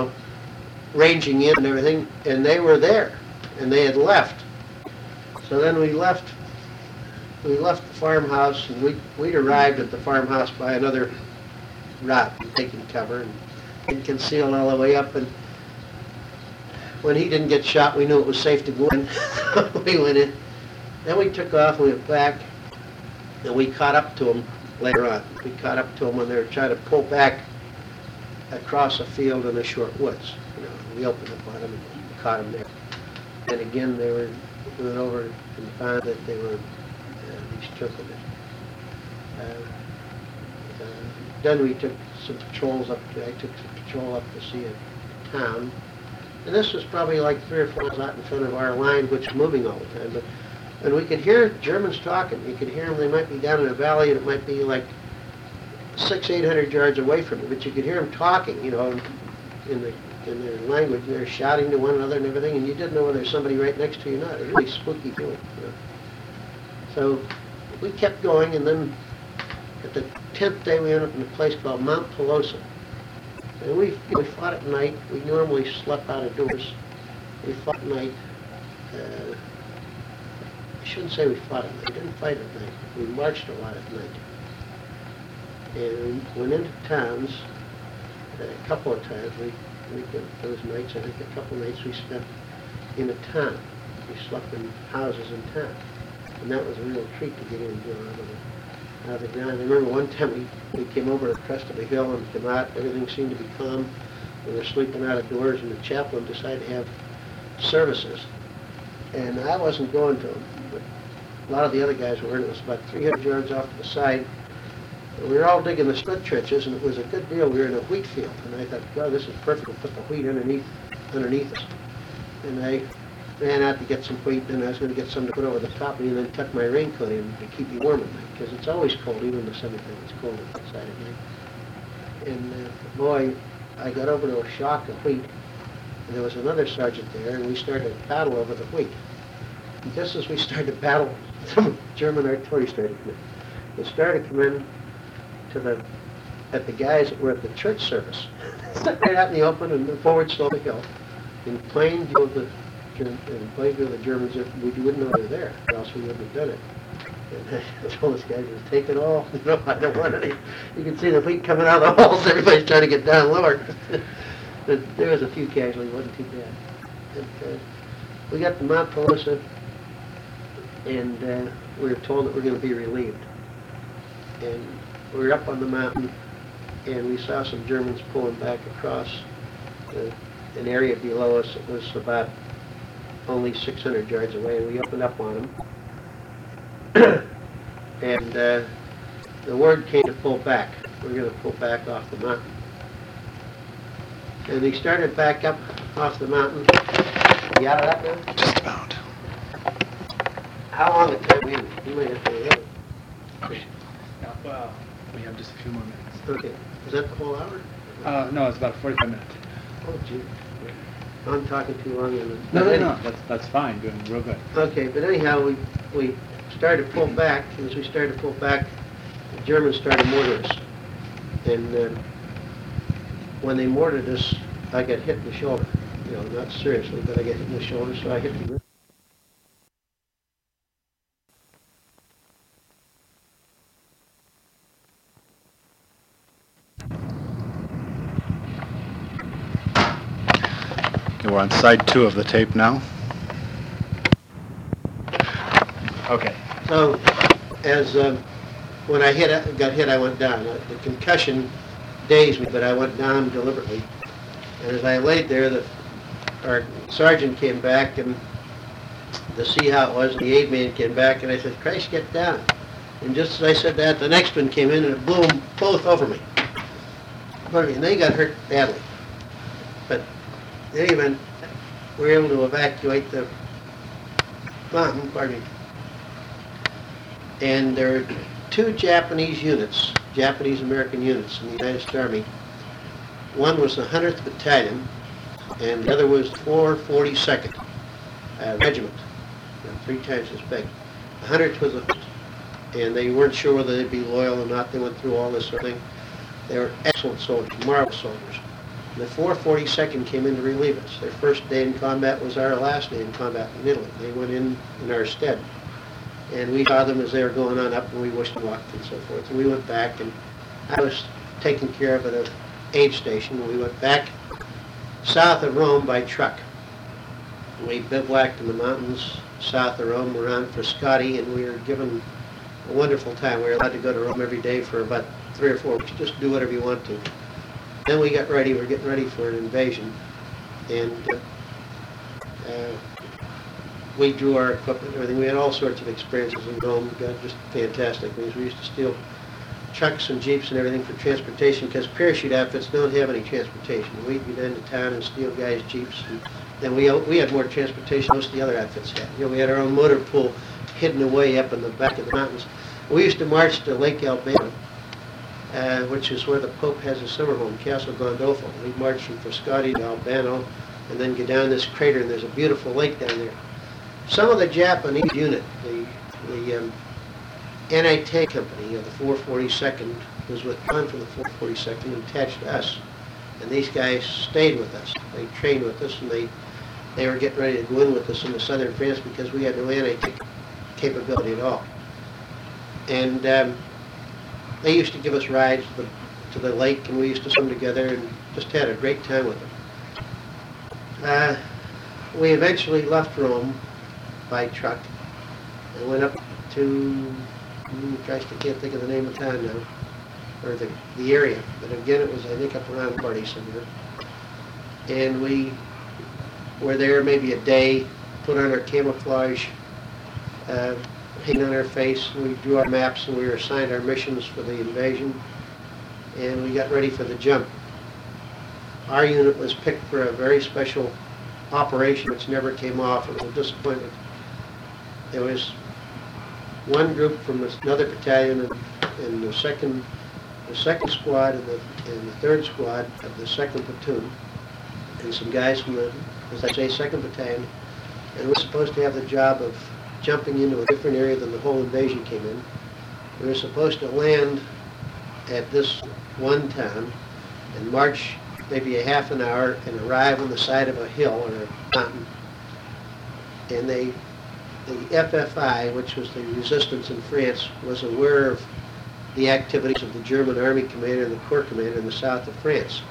ranging in and everything, and they were there, and they had left. So then we left the farmhouse, and we'd arrived at the farmhouse by another route, taking cover and concealed all the way up. And when he didn't get shot, we knew it was safe to go in. We went in. Then we took off, we went back, and we caught up to them later on. We caught up to them when they were trying to pull back across a field in the short woods. We opened up on them and caught them there. And again, we went over and found that they were these Turkmen. Then we took some patrols up. I took some patrol up to see a town. And this was probably like 3 or 4 miles out in front of our line, which was moving all the time. And we could hear Germans talking. You could hear them. They might be down in a valley, and it might be like 600-800 yards away from you. But you could hear them talking, in their language. They're shouting to one another and everything, and you didn't know whether there's somebody right next to you or not. It was really spooky feeling. So we kept going, and then at the 10th day we ended up in a place called Mount Pelosa. And we fought at night. We normally slept out of doors. We fought at night. I shouldn't say we fought at night. We didn't fight at night. We marched a lot at night. And we went into towns a couple of times. Those nights, I think a couple of nights we spent in a town. We slept in houses in town. And that was a real treat to get in and go out of the ground. I remember one time we came over to the crest of a hill and came out. Everything seemed to be calm. We were sleeping out of doors, and the chaplain decided to have services. And I wasn't going to them, but a lot of the other guys were, and it was about 300 yards off to the side. And we were all digging the split trenches, and it was a good deal. We were in a wheat field, and I thought, God, this is perfect. We'll put the wheat underneath us. And I ran out to get some wheat, and I was going to get some to put over the top of me, and then tuck my raincoat in to keep me warm at night, because it's always cold, even in the summertime. It's cold outside at night. And boy, I got over to a shock of wheat, and there was another sergeant there, and we started to battle over the wheat. And just as we started to battle, some German artillery started to come in. It started to come in at the guys that were at the church service. Right out in the open and forward slope the hill. In plain view of the Germans, we wouldn't know they were there, or else we wouldn't have done it. And I told this guy, just take it all. I don't want any. You can see the fleet coming out of the holes. Everybody's trying to get down lower. But there was a few casualties. It wasn't too bad. And, we got to Mount Pelosa, and we were told that we're going to be relieved. And we were up on the mountain, and we saw some Germans pulling back across an area below us. It was about only 600 yards away, and we opened up on them. And the word came to pull back. We're going to pull back off the mountain. And they started back up off the mountain. You out of that now? Just about. How long a time we might have to hit it? Okay. Yeah, well, we have just a few more minutes. Okay. Is that the whole hour? No, it's about 45 minutes. Oh, gee. I'm talking too long. No. That's fine. Doing real good. Okay, but anyhow, we started to pull back, and as we started to pull back, the Germans started to mortar us. And when they mortared us, I got hit in the shoulder. You know, not seriously, but I got hit in the shoulder, so I hit the ground. Okay, we're on side 2 of the tape now. Okay. So, as when I got hit, I went down. The concussion dazed me, but I went down deliberately. And as I laid there, our sergeant came back and to see how it was, and the aide man came back, and I said, "Christ, get down." And just as I said that, the next one came in and it blew them both over me. And they got hurt badly. But in any event, we were able to evacuate the mountain, and there are 2 Japanese units, Japanese-American units in the United States Army. One was the 100th Battalion, and the other was 442nd Regiment, 3 times as big. The 100th was the 1st, and they weren't sure whether they'd be loyal or not. They went through all this sort of thing. They were excellent soldiers, marvelous soldiers. And the 442nd came in to relieve us. Their first day in combat was our last day in combat in Italy. They went in our stead. And we saw them as they were going on up, and we wished them luck and so forth. And we went back, and I was taken care of at an aid station. We went back south of Rome by truck. We bivouacked in the mountains south of Rome around Frascati, and we were given a wonderful time. We were allowed to go to Rome every day for about 3 or 4 weeks. Just do whatever you want to. Then we got ready. We're getting ready for an invasion, and we drew our equipment and everything. We had all sorts of experiences in Rome. God, just fantastic. We used to steal trucks and jeeps and everything for transportation because parachute outfits don't have any transportation. We'd get into town and steal guys' jeeps, and then we had more transportation than most of the other outfits had. You know, we had our own motor pool hidden away up in the back of the mountains. We used to march to Lake Albano, which is where the Pope has his summer home, Castle Gandolfo. We'd march from Frascati to Albano and then go down this crater, and there's a beautiful lake down there. Some of the Japanese unit, the anti-tank company of the 442nd was withdrawn from the 442nd and attached to us. And these guys stayed with us. They trained with us, and they were getting ready to go in with us into southern France because we had no anti-tank capability at all. And they used to give us rides to the lake, and we used to swim together and just had a great time with them. We eventually left Rome by truck and went up to, Christ, I can't think of the name of the town now, or the area, but again it was, I think, up around Party somewhere. And we were there maybe a day, put on our camouflage, paint on our face, and we drew our maps, and we were assigned our missions for the invasion, and we got ready for the jump. Our unit was picked for a very special operation which never came off. It was a disappointment. There was one group from another battalion in the second squad and the third squad of the second platoon, and some guys from the, as I say, second battalion, and we were supposed to have the job of jumping into a different area than the whole invasion came in. We were supposed to land at this one town and march maybe a half an hour and arrive on the side of a hill or a mountain. And the FFI, which was the resistance in France, was aware of the activities of the German Army commander and the Corps commander in the south of France.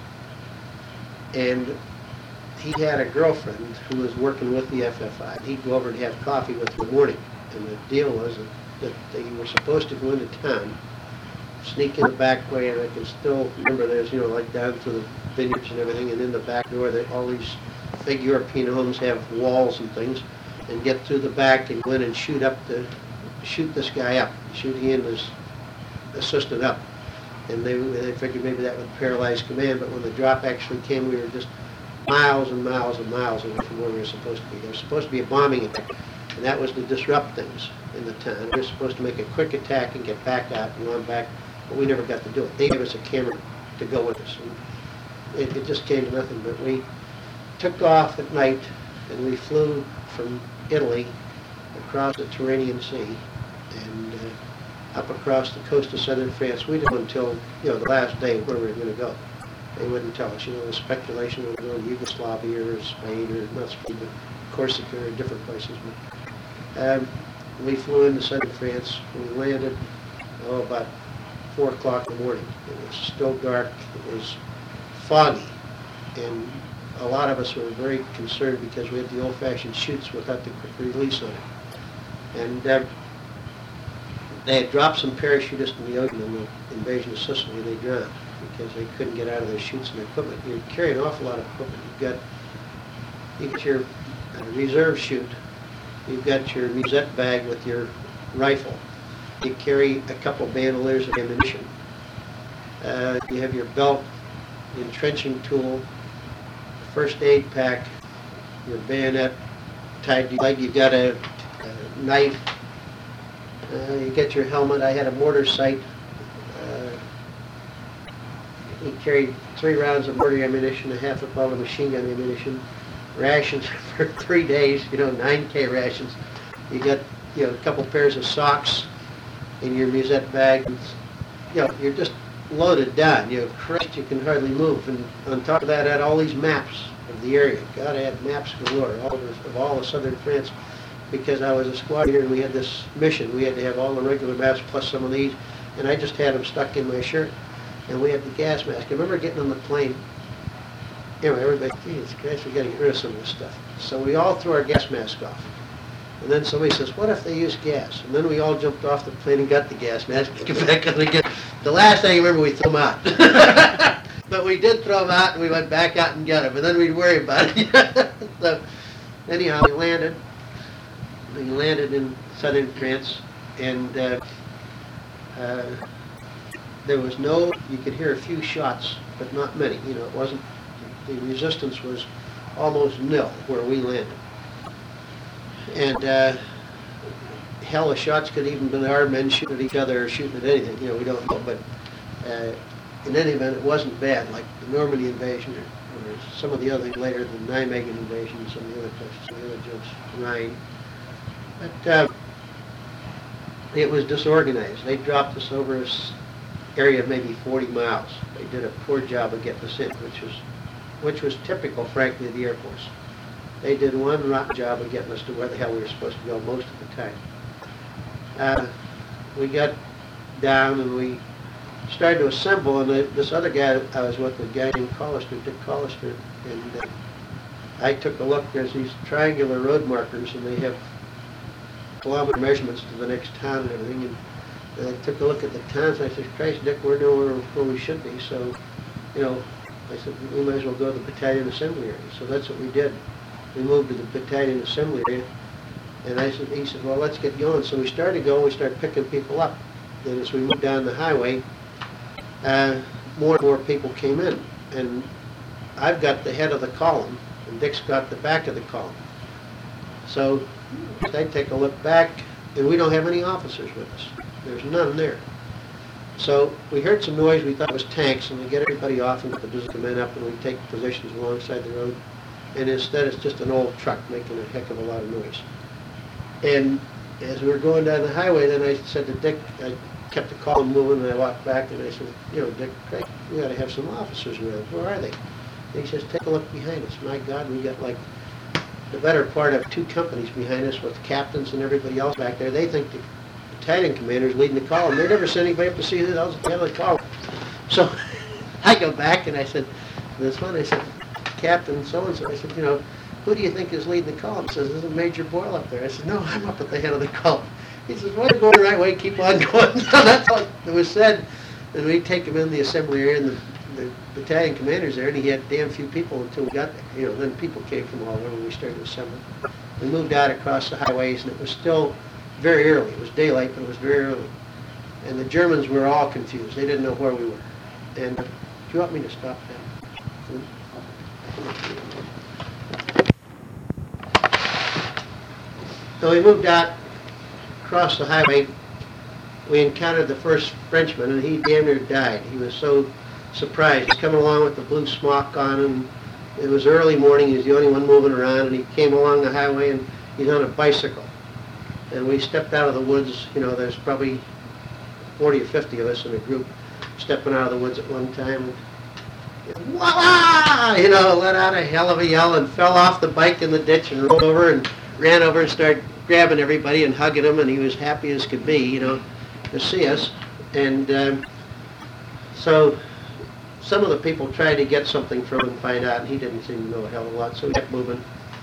And he had a girlfriend who was working with the FFI. He'd go over and have coffee with her in the morning. And the deal was that they were supposed to go into town sneak in the back way, and I can still remember there's, like down to the vineyards and everything, and in the back door, all these big European homes have walls and things, and get through the back and go in and shoot this guy up, shoot his assistant up. And they figured maybe that would paralyze command, but when the drop actually came, we were just miles and miles and miles away from where we were supposed to be. There was supposed to be a bombing attack, and that was to disrupt things in the town. We were supposed to make a quick attack and get back out and run back, but we never got to do it. They gave us a camera to go with us, and it just came to nothing. But we took off at night, and we flew from Italy across the Tyrrhenian Sea and up across the coast of southern France. We didn't know until the last day where we were going to go. They wouldn't tell us. The speculation would go to Yugoslavia or Spain, or not Spain, but Corsica or different places. But we flew into southern France. We landed about 4 o'clock in the morning. It was still dark. It was foggy, and a lot of us were very concerned because we had the old-fashioned chutes without the quick release on it. And they had dropped some parachutists in the ocean in the invasion of Sicily. They drowned because they couldn't get out of their chutes and their equipment. You carry an awful lot of equipment. You got your reserve chute. You've got your musette bag with your rifle. You carry a couple bandoliers of ammunition. You have your belt, the entrenching tool, first aid pack, your bayonet tied to your leg. You've got a knife. You get your helmet. I had a mortar sight. He carried 3 rounds of mortar ammunition, a half a bottle of machine gun ammunition, rations for 3 days, 9K rations. You got, a couple pairs of socks in your musette bag. You're just loaded down. Christ, you can hardly move. And on top of that, I had all these maps of the area. God, I had maps galore of all of southern France, because I was a squad leader and we had this mission. We had to have all the regular maps plus some of these, and I just had them stuck in my shirt. And we had the gas mask. I remember getting on the plane. Everybody, Jesus Christ, we got to get rid of some of this stuff. So we all threw our gas mask off. And then somebody says, what if they use gas? And then we all jumped off the plane and got the gas mask and get back on again. The last thing I remember, we threw them out. But we did throw them out, and we went back out and got them. And then we'd worry about it. So anyhow, we landed. We landed in southern France, and there was you could hear a few shots, but not many. It wasn't, the resistance was almost nil where we landed. And hell, the shots could even been our men shooting at each other or shooting at anything. We don't know. But in any event, it wasn't bad, like the Normandy invasion or some of the other later, the Nijmegen invasion, some of the other places, some of the other jumps, Rhine. But it was disorganized. They dropped us over an area of maybe 40 miles. They did a poor job of getting us in, which was typical, frankly, of the Air Force. They did one rotten job of getting us to where the hell we were supposed to go most of the time. We got down and we started to assemble, and this other guy I was with, a guy named Collister, Dick Collister, and I took a look. There's these triangular road markers, and they have kilometer measurements to the next town and everything. And I took a look at the towns, and I said, Christ, Dick, we're nowhere where we should be. So, I said, we might as well go to the battalion assembly area. So that's what we did. We moved to the battalion assembly area, and he said, well, let's get going. So we started going, we started picking people up. Then as we moved down the highway, more and more people came in. And I've got the head of the column, and Dick's got the back of the column. So I take a look back, and we don't have any officers with us. There's none there. So we heard some noise. We thought it was tanks, and we get everybody off and get the bazooka men up, and we take positions alongside the road. And instead, it's just an old truck making a heck of a lot of noise. And as we were going down the highway, then I said to Dick, I kept the column moving, and I walked back, and I said, Dick, we ought to have some officers with us. Where are they? And he says, take a look behind us. My God, we got like the better part of 2 companies behind us with captains and everybody else back there. They think the battalion commander's leading the column. They never sent anybody up to see who else at the head of the column. So I go back, and I said, this one, I said, Captain so-and-so, I said, who do you think is leading the column? He says, there's a Major Boyle up there. I said, no, I'm up at the head of the column. He says, well, you're going the right way, keep on going. So that's all that was said. And we'd take him in the assembly area, and the battalion commander's there, and he had damn few people until we got there. You know, then people came from all over when we started assembling. We moved out across the highways, and it was still very early. It was daylight, but it was very early. And the Germans were all confused. They didn't know where we were. And do you want me to stop that? So we moved out across the highway. We encountered the first Frenchman, and he damn near died. He was so surprised. He's coming along with the blue smock on, and it was early morning. He was the only one moving around, and he came along the highway, and he's on a bicycle. And we stepped out of the woods. You know, there's probably 40 or 50 of us in a group stepping out of the woods at one time. And, wah! You know, let out a hell of a yell and fell off the bike in the ditch and rolled over and ran over and started grabbing everybody and hugging them, and he was happy as could be, you know, to see us. And so some of the people tried to get something from him and find out, and he didn't seem to know a hell of a lot, so we kept moving.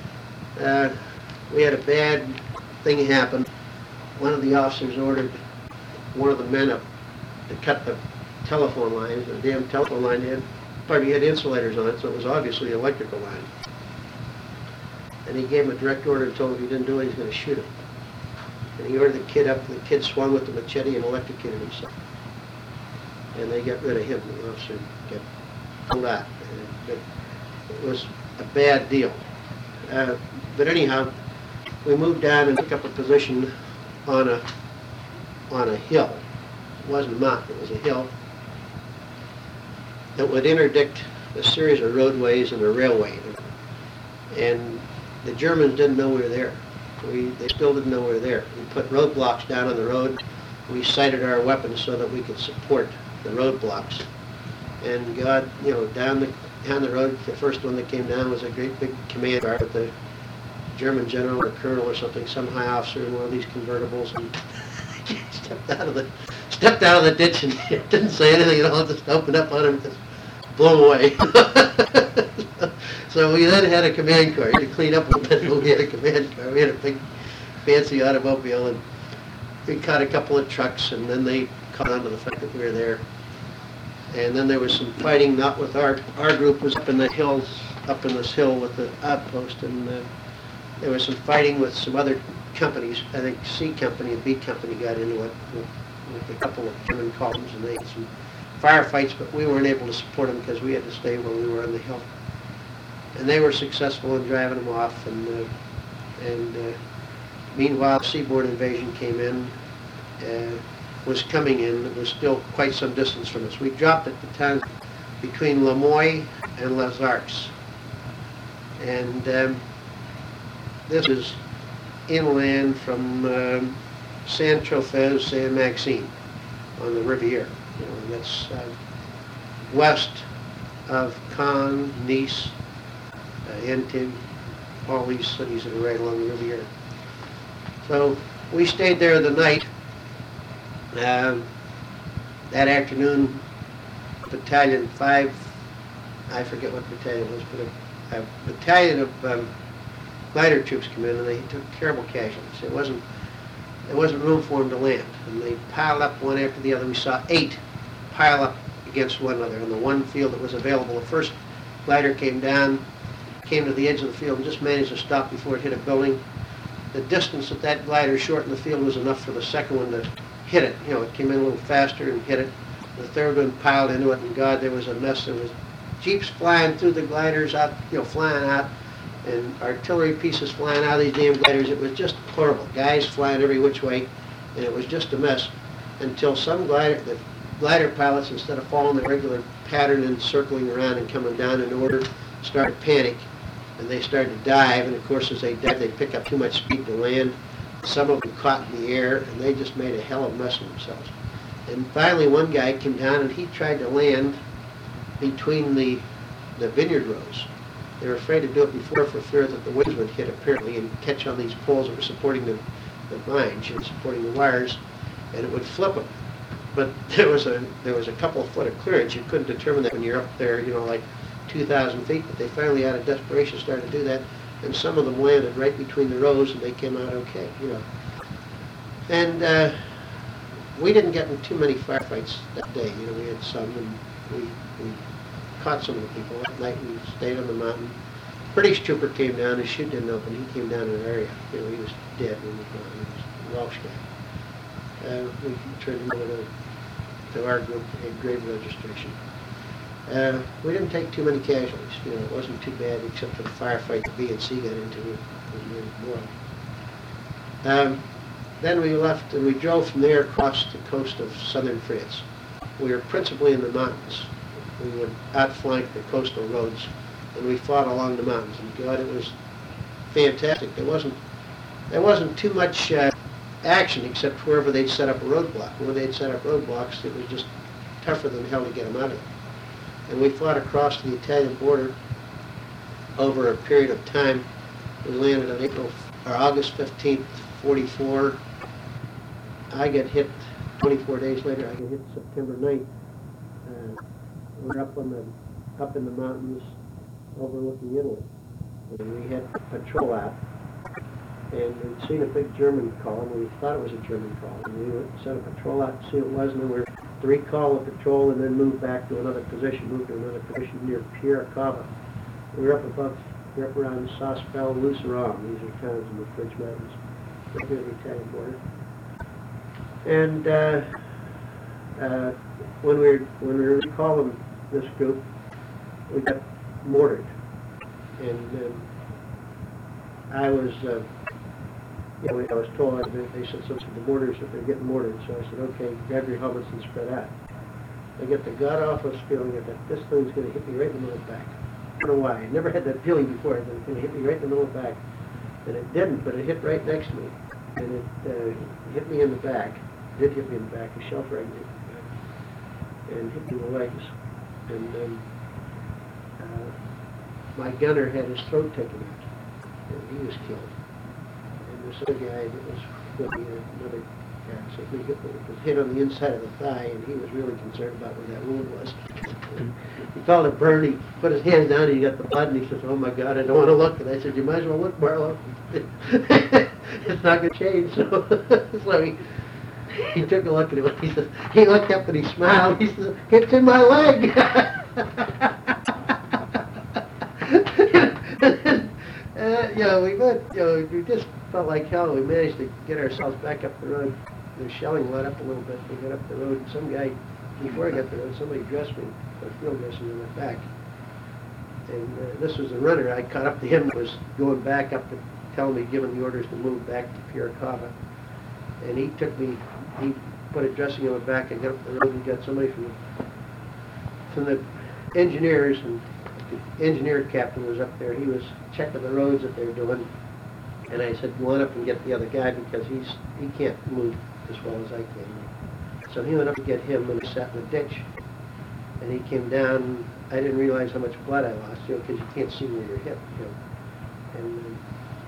We had a bad thing happen. One of the officers ordered one of the men up to cut the telephone lines. The damn telephone line had insulators on it, so it was obviously an electrical line. And he gave him a direct order and told him if he didn't do it, he's going to shoot him. And he ordered the kid up, and the kid swung with the machete and electrocuted himself. And they got rid of him. The officer got pulled out. It was a bad deal. But anyhow, we moved down and took up a position on a hill. It wasn't a mountain, it was a hill that would interdict a series of roadways and a railway. And the Germans didn't know we were there. They still didn't know we were there. We put roadblocks down on the road. We sighted our weapons so that we could support the roadblocks. And God, you know, down the road, the first one that came down was a great big command car with the German general or colonel or something, some high officer in one of these convertibles, and stepped out of the ditch and didn't say anything at all, just opened up on him, just blown away. So we then had a command car to clean up a little bit, but we had a command car. We had a big fancy automobile, and we caught a couple of trucks, and then they caught on to the fact that we were there. And then there was some fighting, not with our group was up in the hills, up in this hill with the outpost, and there was some fighting with some other companies. I think C Company and B Company got into it with a couple of German columns, and they had some firefights, but we weren't able to support them because we had to stay where we were on the hill. And they were successful in driving them off, and meanwhile, seaborne invasion came in, was coming in. It was still quite some distance from us. We dropped at the time between Lemoy and Les Arcs. And this is inland from Saint-Tropez, Saint-Maxime on the Riviera. You know, that's west of Caen, Nice, Antibes, all these cities that are right along the Riviera. So we stayed there the night. That afternoon, Battalion 5, I forget what battalion it was, but a battalion of glider troops come in, and they took terrible casualties. There wasn't room for them to land, and they piled up one after the other. We saw 8 pile up against one another on the one field that was available. The first glider came down, came to the edge of the field, and just managed to stop before it hit a building. The distance that that glider shortened the field was enough for the second one to hit it. You know, it came in a little faster and hit it. The third one piled into it, and God, there was a mess. There was jeeps flying through the gliders, out, you know, flying out, and artillery pieces flying out of these damn gliders. It was just horrible. Guys flying every which way, and it was just a mess until the glider pilots, instead of following the regular pattern and circling around and coming down in order, started to panic, and they started to dive. And of course, as they dive, they pick up too much speed to land. Some of them caught in the air, and they just made a hell of a mess of themselves. And finally, one guy came down, and he tried to land between the vineyard rows. They were afraid to do it before for fear that the winds would hit, apparently, and catch on these poles that were supporting the vines and supporting the wires, and it would flip them. But there was a couple of foot of clearance. You couldn't determine that when you're up there, you know, like 2,000 feet. But they finally, out of desperation, started to do that, and some of them landed right between the rows, and they came out okay, you know. And we didn't get in too many firefights that day. You know, we had some, and we caught some of the people. That night we stayed on the mountain. British trooper came down, his chute didn't open, he came down in an area. You know, he was dead when he was gone. He was a Welsh guy. We turned him over to our group, had grave registration. We didn't take too many casualties. You know, it wasn't too bad except for the firefight the B and C got into. It was really boring. Then we left and we drove from there across the coast of southern France. We were principally in the mountains. We would outflank the coastal roads, and we fought along the mountains. And God, it was fantastic. There wasn't too much action except wherever they'd set up a roadblock. Where they'd set up roadblocks, it was just tougher than hell to get them out of there. And we fought across the Italian border over a period of time. We landed on August 15th, 44. I get hit 24 days later. I get hit September 9th. We're up in the mountains overlooking Italy. And we had patrol out. And we'd seen a big German column. We thought it was a German column. And we sent a patrol out to see what it was, and then we were to recall the patrol and then move back to another position, near Pierre Cava. We were up around Sospel, Luceron. These are towns in the French mountains, right near the Italian border. And when we were recalling this group, we got mortared. And I was told, they said, so the mortars, if they're getting mortared. So I said, okay, grab your helmets and spread out. I get the god-awful feeling that this thing's going to hit me right in the middle of the back. I don't know why. I never had that feeling before, that it's going to hit me right in the middle of the back. And it didn't, but it hit right next to me. And it hit me in the back. It did hit me in the back. A shell fragment hit me in the back. And hit me in the legs. And then my gunner had his throat taken out. And he was killed. And this other guy that was with me, another guy, so he was hit on the inside of the thigh, and he was really concerned about where that wound was. He felt it burn. He put his hand down, and he got the blood, and he says, "Oh my God, I don't want to look." And I said, "You might as well look, Barlow. It's not going to change." So he took a look at it. He looked up and he smiled. He says, "It's in my leg." We just felt like hell. We managed to get ourselves back up the road. The shelling let up a little bit. We got up the road, and some guy, before I got the road, somebody dressed me, put a field dressing in my back. And this was the runner. I caught up to him, was going back up to tell me, giving the orders to move back to Pierre Cava. And he took me, he put a dressing on my back. I got up the road and got somebody from the engineers, and the engineer captain was up there. He was checking the roads that they were doing. And I said, go on up and get the other guy, because he can't move as well as I can. So he went up to get him, and he sat in the ditch. And he came down. I didn't realize how much blood I lost, because you can't see where you're hit. And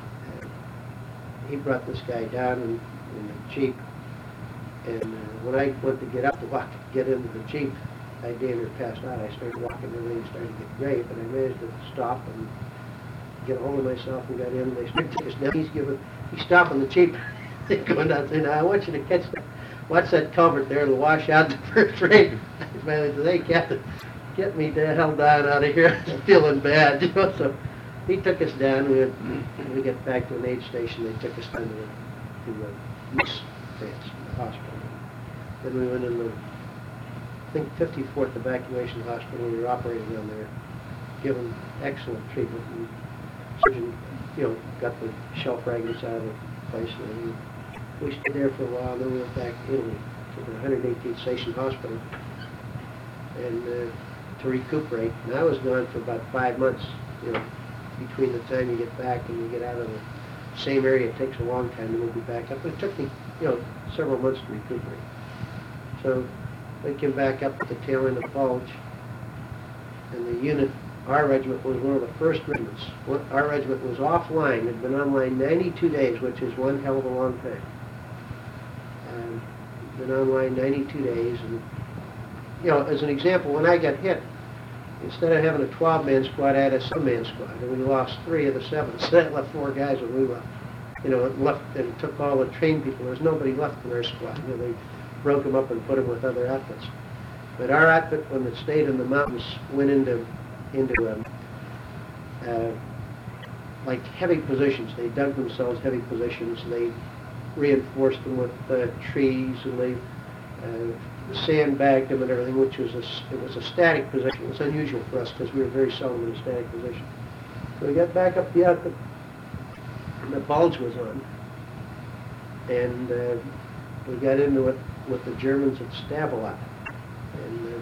he brought this guy down in the Jeep. And when I went to get up to get into the Jeep, I damn near passed out. I started walking, and everything started to get gray, but I managed to stop and get a hold of myself and got in. They started to take us down. He's stopping the Jeep. They're going down saying, "I want you to watch that culvert there. It'll wash out the first rain." I finally said, "Hey, Captain, get me the hell down out of here. I'm feeling bad." So he took us down. We got back to an aid station. They took us down to Nice, France, the hospital. Then we went in the, I think, 54th Evacuation Hospital. We were operating on there, given excellent treatment. And surgeon, got the shell fragments out of the place. And we stayed there for a while, and then we went back to Italy to the 118th Station Hospital, and to recuperate. And I was gone for about 5 months. Between the time you get back and you get out of the same area, it takes a long time to move you back up. But it took me, several months to recuperate. So we came back up at the tail end of the Bulge, and the unit, our regiment, was one of the first regiments. Our regiment was offline. It had been online 92 days, which is one hell of a long time. Been online 92 days, and as an example, when I got hit, instead of having a 12-man squad, I had a 7-man squad, and we lost 3 of the 7. So that left 4 guys when we left. It left, and it took all the trained people. There was nobody left in our squad. They broke them up and put them with other outfits. But our outfit, when it stayed in the mountains, went into like heavy positions. They dug themselves heavy positions. They reinforced them with trees, and they sandbagged them and everything, which was it was a static position. It was unusual for us because we were very seldom in a static position. So we got back up the outfit, and the bulge was on, and we got into it with the Germans at Stavelot, and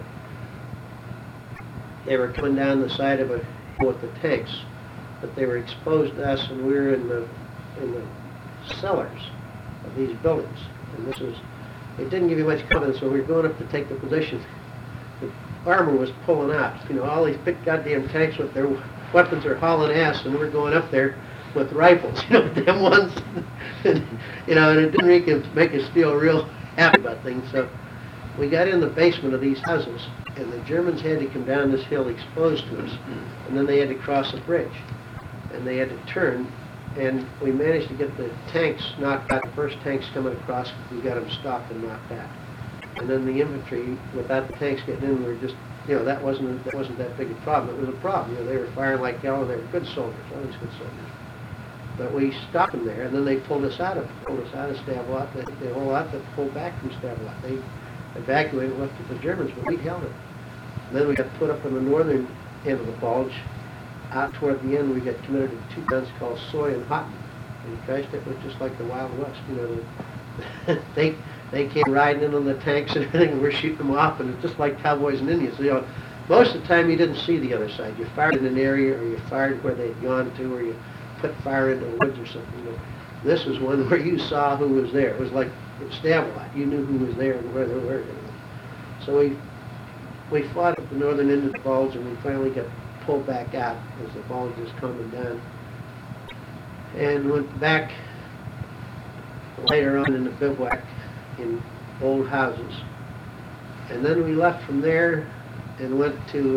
they were coming down the side of a hill with the tanks, but they were exposed to us, and we were in the cellars of these buildings, and it didn't give you much confidence. So we were going up to take the position. The armor was pulling out. You know, all these big goddamn tanks with their weapons are hauling ass, and we're going up there with rifles, you know, them ones. You know, and it didn't make us feel real happy about things. So we got in the basement of these houses, and the Germans had to come down this hill exposed to us, and then they had to cross a bridge, and they had to turn. And we managed to get the tanks knocked out. The first tanks coming across, we got them stopped and knocked out. And then the infantry, without the tanks getting in, we were just, you know, that wasn't that big a problem. It was a problem. You know, they were firing like hell, and they were good soldiers, always good soldiers. But we stopped them there, and then they pulled us out of Stavelot. The whole outfit pulled back from Stavelot. They evacuated and left it to the Germans, but we held it. And then we got put up on the northern end of the bulge. Out toward the end, we got committed to two guns called Soy and Houghton. And Christ, it was just like the Wild West. You know, they came riding in on the tanks and everything, and we're shooting them off, and it's just like cowboys and Indians. You know, most of the time you didn't see the other side. You fired in an area, or you fired where they'd gone to, or you put fire into the woods or something. You know, this was one where you saw who was there. It was like Stavelot. You knew who was there and where they were. So we fought at the northern end of the bulge, and we finally got pulled back out as the bulge was coming down, and went back later on in the bivouac in old houses. And then we left from there and went to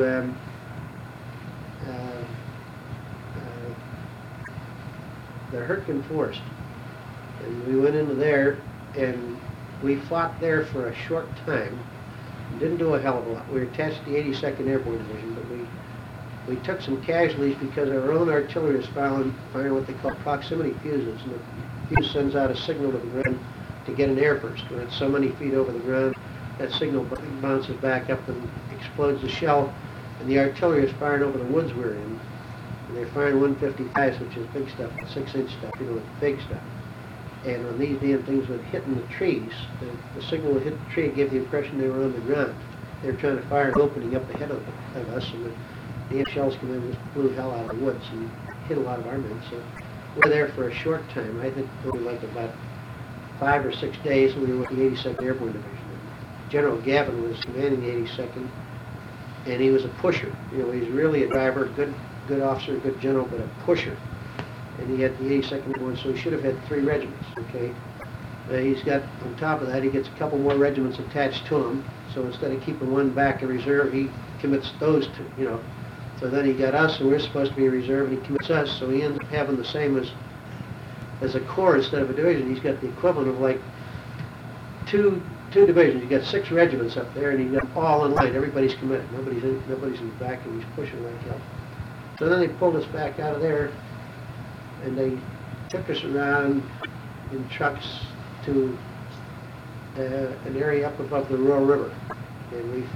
the Hurtgen Forest, and we went into there, and we fought there for a short time. Didn't do a hell of a lot. We were attached to the 82nd Airborne Division, but we took some casualties because our own artillery was firing what they call proximity fuses, and the fuse sends out a signal to the ground to get an airburst. When it's so many feet over the ground, that signal bounces back up and explodes the shell, and the artillery is firing over the woods we're in. And they're firing 155s, which is big stuff, 6-inch stuff, you know, it's big stuff. And when these damn things would hit in the trees, the signal would hit the tree and give the impression they were on the ground. They were trying to fire an opening up ahead of us, and the shells came in and just blew hell out of the woods and hit a lot of our men. So we were there for a short time. I think only like about 5 or 6 days. We were with the 82nd Airborne Division. General Gavin was commanding the 82nd, and he was a pusher. You know, he's really a driver, good officer, good general, but a pusher. And he had the 82nd Airborne, so he should have had 3 regiments, okay? He's got, on top of that, he gets a couple more regiments attached to him, so instead of keeping one back in reserve, he commits those 2, you know. So then he got us, and we're supposed to be in reserve, and he commits us, so he ends up having the same as a corps instead of a division. He's got the equivalent of like two divisions. You got 6 regiments up there, and he's got all in line. Everybody's committed. Nobody's in the back, and he's pushing like hell. So then they pulled us back out of there, and they took us around in trucks to an area up above the Royal River, and we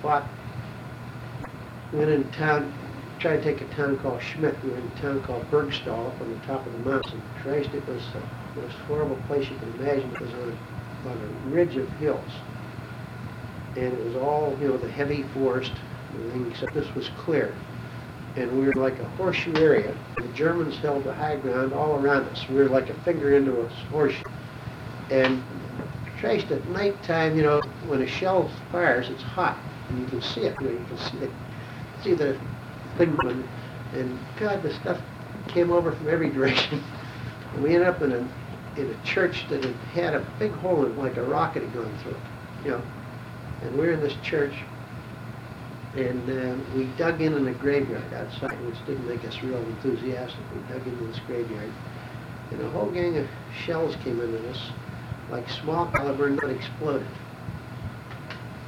went in town, tried to take a town called Schmidt. We were in a town called Bergstall up on the top of the mountain. Christ, it was the most horrible place you can imagine. It was on a ridge of hills, and it was all, you know, the heavy forest and everything, except this was clear. And we were like a horseshoe area. The Germans held the high ground all around us. We were like a finger into a horseshoe. And Christ, at nighttime, you know, when a shell fires, it's hot, and you can see it. You know, you can see the thing going, and God, the stuff came over from every direction. And we ended up in a church that had a big hole in it, like a rocket had gone through it, you know. And we're in this church, and we dug in a graveyard outside, which didn't make us real enthusiastic. We dug into this graveyard, and a whole gang of shells came into us, like small caliber, and exploded.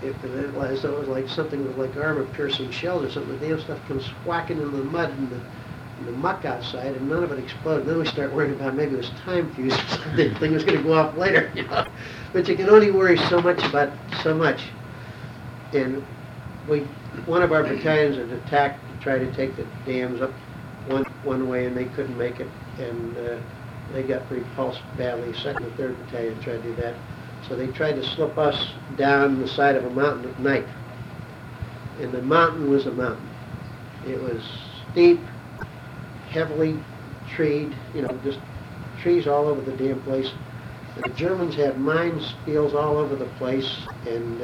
it was like something with like armor-piercing shells or something. The damn stuff comes whacking into the mud and the muck outside, and none of it exploded. Then we start worrying about maybe it was time fuse or something. The thing was going to go off later, you know. But you can only worry so much about so much. And one of our battalions had attacked to try to take the dams up one way, and they couldn't make it, and they got repulsed badly. Second and third battalion tried to do that. So they tried to slip us down the side of a mountain at night. And the mountain was a mountain. It was steep, heavily treed, you know, just trees all over the damn place. And the Germans had mine fields all over the place, and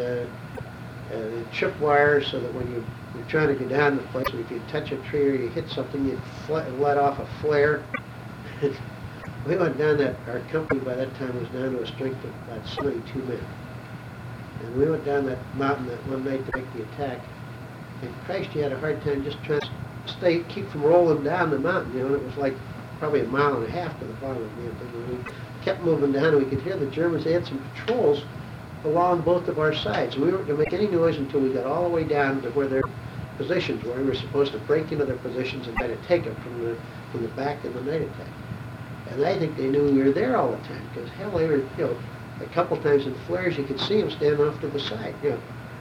tripwires, so that when you're trying to go down the place, if you touch a tree or you hit something, you'd let off a flare. We went down that, our company by that time was down to a strength of about 72 men. And we went down that mountain that one night to make the attack. And Christ, you had a hard time just trying to keep from rolling down the mountain, you know, and it was like probably a mile and a half to the bottom of the damn thing. And we kept moving down, and we could hear the Germans. They had some patrols along both of our sides. We weren't going to make any noise until we got all the way down to where their positions were. We were supposed to break into their positions and try to take them from the back of the night attack. And I think they knew we were there all the time, because hell, they were, you know, a couple times in flares you could see them standing off to the side, you know.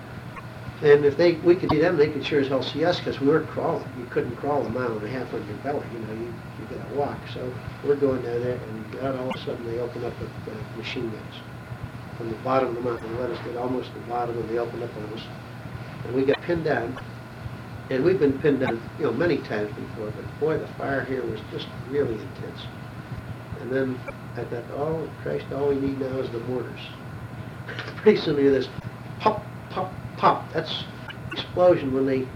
And if we could see them, they could sure as hell see us, because we weren't crawling. You couldn't crawl a mile and a half on your belly, you know, you got to walk. So we're going down there, and then all of a sudden they open up with machine guns from the bottom of the mountain. They let us get almost to the bottom, and they opened up on us. And we got pinned down. And we've been pinned down, you know, many times before, but boy, the fire here was just really intense. And then I thought, oh, Christ, all we need now is the mortars. Pretty soon you hear this pop, pop, pop. That's explosion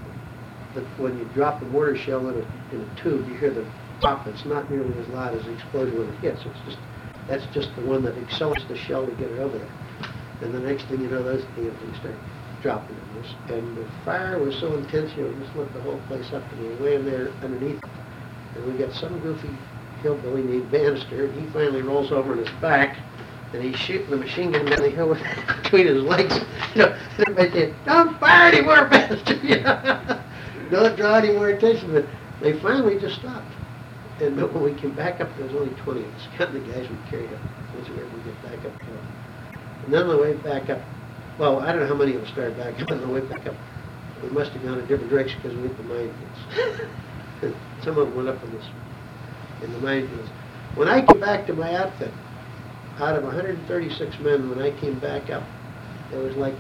when you drop the mortar shell in a tube, you hear the pop. It's not nearly as loud as the explosion when it hits. That's just the one that accelerates the shell to get it over there. And the next thing you know, those damn things start dropping in this. And the fire was so intense, you know, just lit the whole place up, and we were laying there underneath. And we got some goofy hillbilly named Bannister, and he finally rolls over on his back, and he's shooting the machine gun down the hill with between his legs. You know, and everybody said, "Don't fire anymore, Bannister!" You know? Don't draw any more attention. But they finally just stopped. And when we came back up, there was only 20 of us, counting the guys we carried up. That's where we get back up. And then on the way back up, well, I don't know how many of us started back up. On the way back up, we must have gone a different direction because we hit the minefields. Some of them went up in the minefields. When I came back to my outfit, out of 136 men, when I came back up, there was like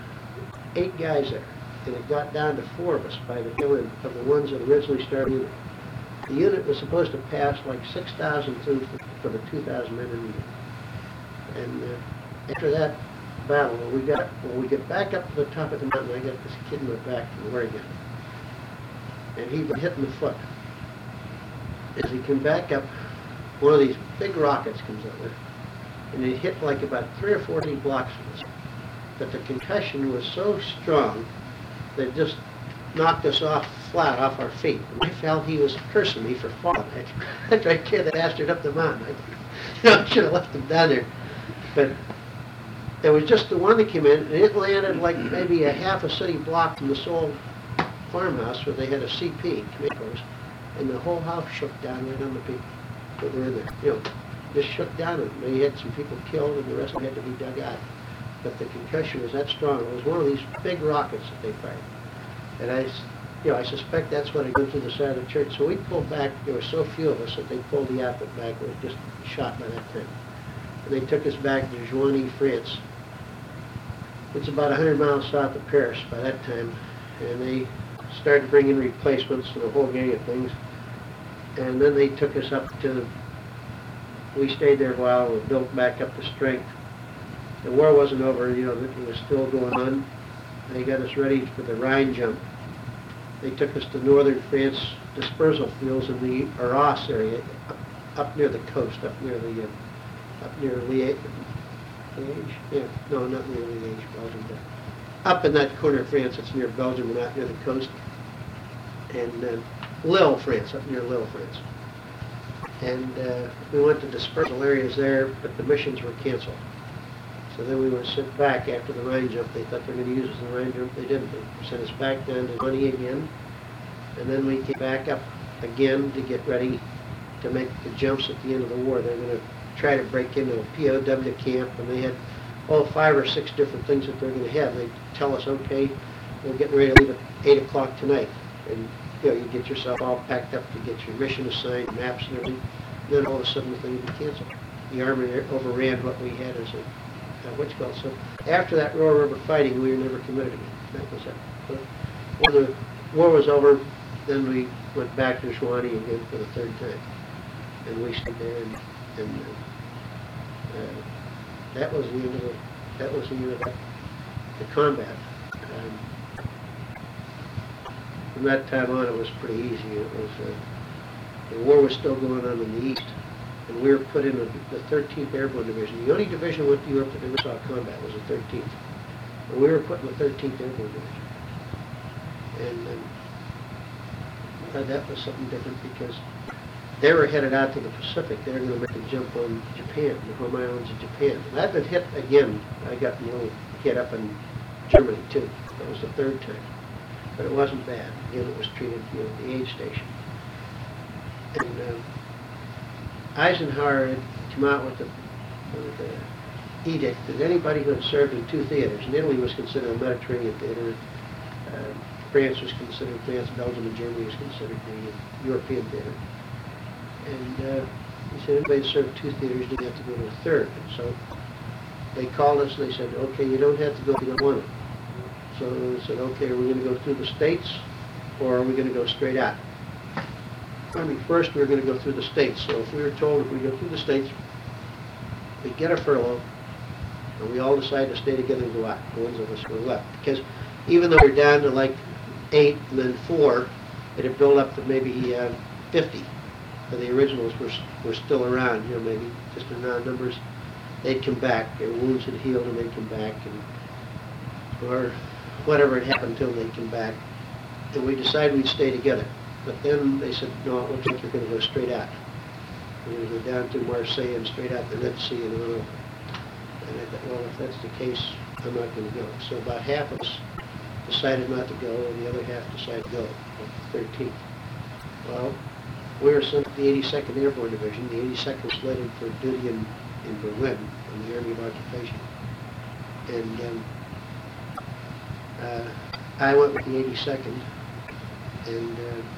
8 guys there, and it got down to 4 of us by the tail end of the ones that originally started the unit. The unit was supposed to pass like 6,000 through for the 2,000 men in the unit. And after that battle, when we get back up to the top of the mountain, I got this kid in my back from Oregon, and he'd been hit in the foot. As he came back up, one of these big rockets comes over, and it hit like about 3 or 4 blocks from us. But the concussion was so strong that it just knocked us flat off our feet. And I felt he was cursing me for falling. I tried to carry that bastard up the mountain. I should have left him down there. But it was just the one that came in, and it landed like maybe a half a city block from this old farmhouse where they had a CP, command post, and the whole house shook down right on the people that were in there. You know, just shook down, and they had some people killed, and the rest of them had to be dug out. But the concussion was that strong. It was one of these big rockets that they fired. And I suspect that's what had gone through the side of the church. So we pulled back. There were so few of us that they pulled the outfit back. We were just shot by that time. And they took us back to Joigny, France. It's about 100 miles south of Paris by that time. And they started bringing replacements and a whole gang of things. And then they took us up to, we stayed there a while. We built back up to strength. The war wasn't over, you know, it was still going on. They got us ready for the Rhine jump. They took us to northern France dispersal fields in the Arras area, up near the coast, up near Liège. Yeah, no, not near Liège, Belgium, but up in that corner of France. It's near Belgium, but not near the coast. And Lille, France, up near Lille, France. And we went to dispersal areas there, but the missions were canceled. So then we were sent back after the Rhine jump. They thought they were going to use us in the Rhine jump. They didn't. They sent us back down to Money again. And then we came back up again to get ready to make the jumps at the end of the war. They were going to try to break into a POW camp, and they had 5 or 6 different things that they're going to have. They'd tell us, okay, we're getting ready to leave at 8 o'clock tonight. And you get yourself all packed up to get your mission assigned, maps and everything. Then all of a sudden the thing would be canceled. The Army overran what we had as a So after that Royal River fighting, we were never committed again. That was it. But when the war was over, then we went back to Shawnee again for the 3rd time. And we stayed there, and that was the end of the combat. From that time on, it was pretty easy. It was the war was still going on in the east, and we were put in the 13th Airborne Division. The only division went to Europe that never saw combat was the 13th, and we were put in the 13th Airborne Division. And that was something different because they were headed out to the Pacific. They were going to make a jump on Japan, the home islands of Japan. And I've been hit again. I got hit up in Germany too. That was the 3rd time. But it wasn't bad. Again, it was treated, at the aid station. And Eisenhower had come out with the edict that anybody who had served in 2 theaters, and Italy was considered a Mediterranean theater, France, Belgium, and Germany was considered the European theater. And he said anybody who served 2 theaters didn't have to go to a 3rd. And so they called us and they said, okay, you don't have to go if you don't want to. So they said, okay, are we going to go through the states or are we going to go straight out? First we were going to go through the states. So if we were told if we go through the states, we get a furlough, and we all decide to stay together and go out, the ones of us who were left. Because even though we're down to like 8 and then 4, it had built up to maybe 50. But the originals were still around, maybe just in round numbers. They'd come back, their wounds had healed, and they'd come back, or whatever had happened to them, they'd come back. And we decided we'd stay together. But then they said, no, it looks like you're going to go straight out. We're going to go down to Marseille and straight out the Red Sea and on over. And I thought, well, if that's the case, I'm not going to go. So about half of us decided not to go, and the other half decided to go, the 13th. Well, we were sent to the 82nd Airborne Division. The 82nd was slated for duty in Berlin in the Army of Occupation. And I went with the 82nd, and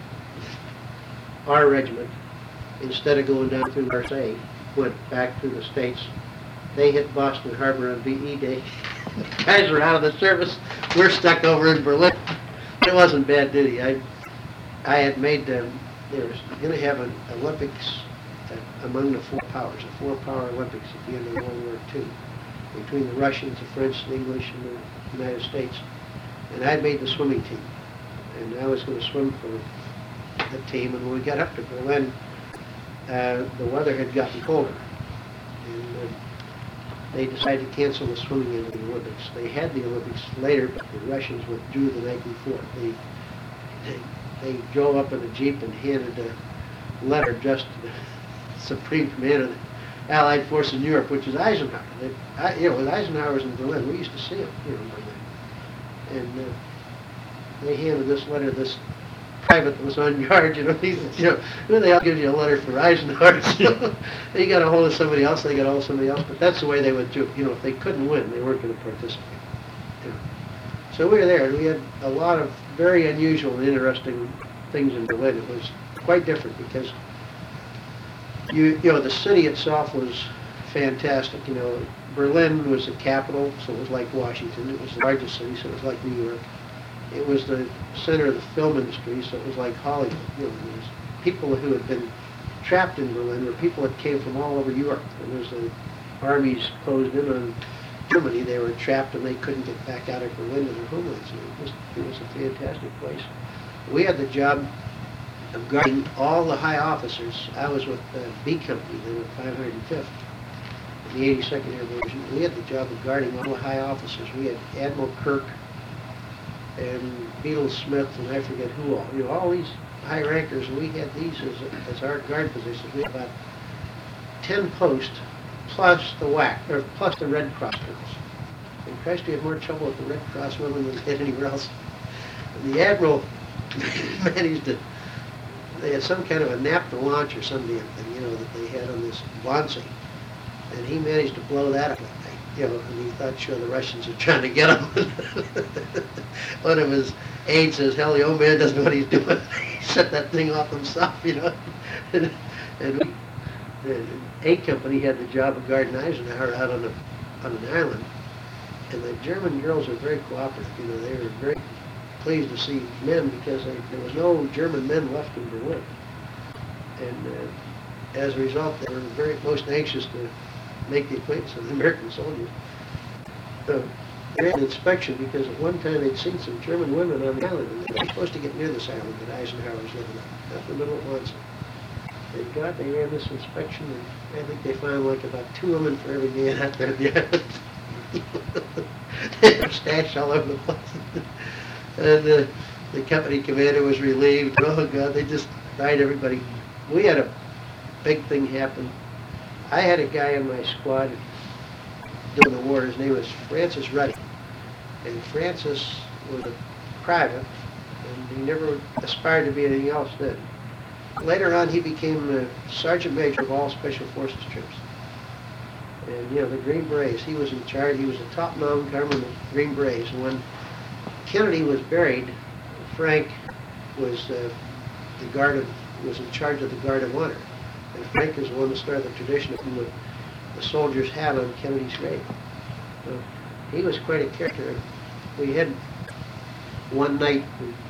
our regiment, instead of going down through Marseille, went back through the States. They hit Boston Harbor on VE Day. The guys were out of the service. We're stuck over in Berlin. It wasn't bad duty. I had made they were going to have an Olympics among the 4 powers, a 4-power Olympics at the end of World War II, between the Russians, the French, the English, and the United States. And I made the swimming team, and I was going to swim for the team. And when we got up to Berlin, the weather had gotten colder, and they decided to cancel the swimming into the Olympics. They had the Olympics later, but the Russians withdrew the night before. They drove up in a Jeep and handed a letter just to the Supreme Commander of the Allied Forces in Europe, which is Eisenhower. When Eisenhower was in Berlin, we used to see him, and they handed this letter to this private that was on guard, who the hell gives you a letter for Eisenhower? So they got a hold of somebody else, but that's the way they would do it. If they couldn't win, they weren't going to participate. So we were there, and we had a lot of very unusual and interesting things in Berlin. It was quite different because, the city itself was fantastic. Berlin was the capital, so it was like Washington. It was the largest city, so it was like New York. It was the center of the film industry, so it was like Hollywood. There was people who had been trapped in Berlin were people that came from all over Europe. And as the armies closed in on Germany, they were trapped and they couldn't get back out of Berlin to their homelands. It was a fantastic place. We had the job of guarding all the high officers. I was with B Company, then with 505th, in the 82nd Air Division. We had the job of guarding all the high officers. We had Admiral Kirk and Beadle Smith, and I forget who all. All these high rankers, and we had these as our guard positions. We had about 10 posts plus the WAC, or plus the Red Cross girls. And Christ, we had more trouble with the Red Cross women than we had anywhere else. And the Admiral managed to, they had some kind of a naphtha launch or some damn thing, you know, that they had on this Bonsi. And he managed to blow that up at night, you know, and he thought, sure, the Russians are trying to get him. One of his aides says, hell, the old man doesn't know what he's doing. He set that thing off himself, you know. And the A Company had the job of guarding Eisenhower out on an island. And the German girls were very cooperative, you know, they were very pleased to see men because there was no German men left in Berlin. And as a result, they were most anxious to make the acquaintance of the American soldiers. So they had an inspection because at one time they'd seen some German women on the island, and they were supposed to get near this island that Eisenhower was living on, out in the middle of Monson. They ran this inspection, and I think they found like about 2 women for every man out there at the island. They were stashed all over the place. And the company commander was relieved. Oh, God, they just died everybody. We had a big thing happen. I had a guy in my squad during the war. His name was Francis Ruddy. And Francis was a private, and he never aspired to be anything else then. Later on, he became the Sergeant Major of all Special Forces troops. And, you know, the Green Berets, he was in charge. He was a top non-gunner in the Green Berets. And when Kennedy was buried, Frank was was in charge of the Guard of Honor. And Frank is the one that started the tradition of putting the soldiers' hat on Kennedy's grave. So he was quite a character. We had one night,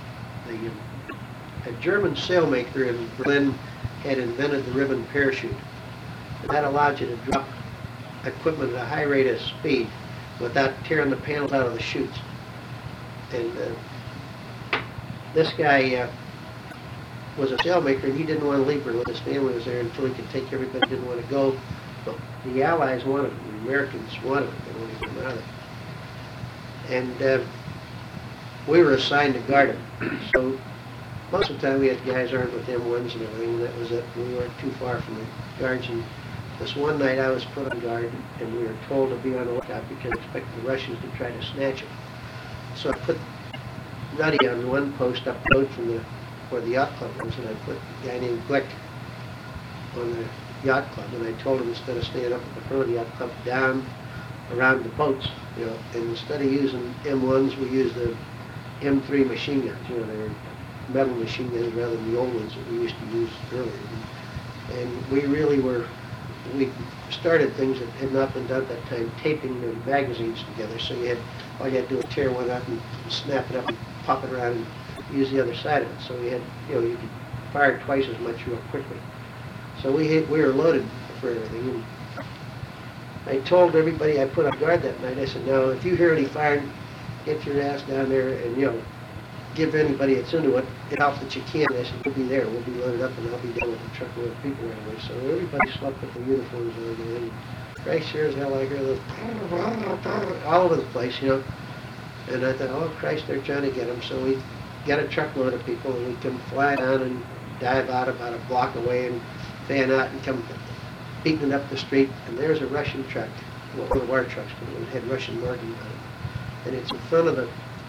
a German sailmaker in Berlin had invented the ribbon parachute. And that allowed you to drop equipment at a high rate of speed without tearing the panels out of the chutes. And this guy was a sailmaker, and he didn't want to leave Berlin. His family was there until he could take everybody. Didn't want to go. But the Allies wanted him. The Americans wanted him. They wanted him out of there. And we were assigned to guard him. So most of the time we had guys armed with M1s and everything, and that was it. We weren't too far from the guards. And this one night I was put on guard, and we were told to be on the lookout because we expected the Russians to try to snatch him. So I put Ruddy on one post up the road from where the yacht club was, and I put a guy named Glick on the yacht club, and I told him instead of staying up at the front of the yacht club, down around the boats, you know, and instead of using M1s, we used the M3 machine guns, you know, they were metal machine guns rather than the old ones that we used to use earlier. And we really we started things that had not been done at that time, taping the magazines together, so all you had to do was tear one up and snap it up and pop it around and use the other side of it. So we had, you know, you could fire twice as much real quickly. So we were loaded for everything. And I told everybody I put on guard that night, I said, now, if you hear any firing, get your ass down there and, you know, give anybody that's into it help that you can. I said, we'll be there. We'll be loaded up, and I'll be down with the truckload of people right away. So everybody slept with their uniforms on, and Christ, sure as hell I hear those all over the place, you know. And I thought, oh, Christ, they're trying to get them. So we got a truckload of people, and we come fly down and dive out about a block away and fan out and come beating up the street. And there's a Russian truck, well, one of our trucks, it had Russian markings on it. And it's in front of the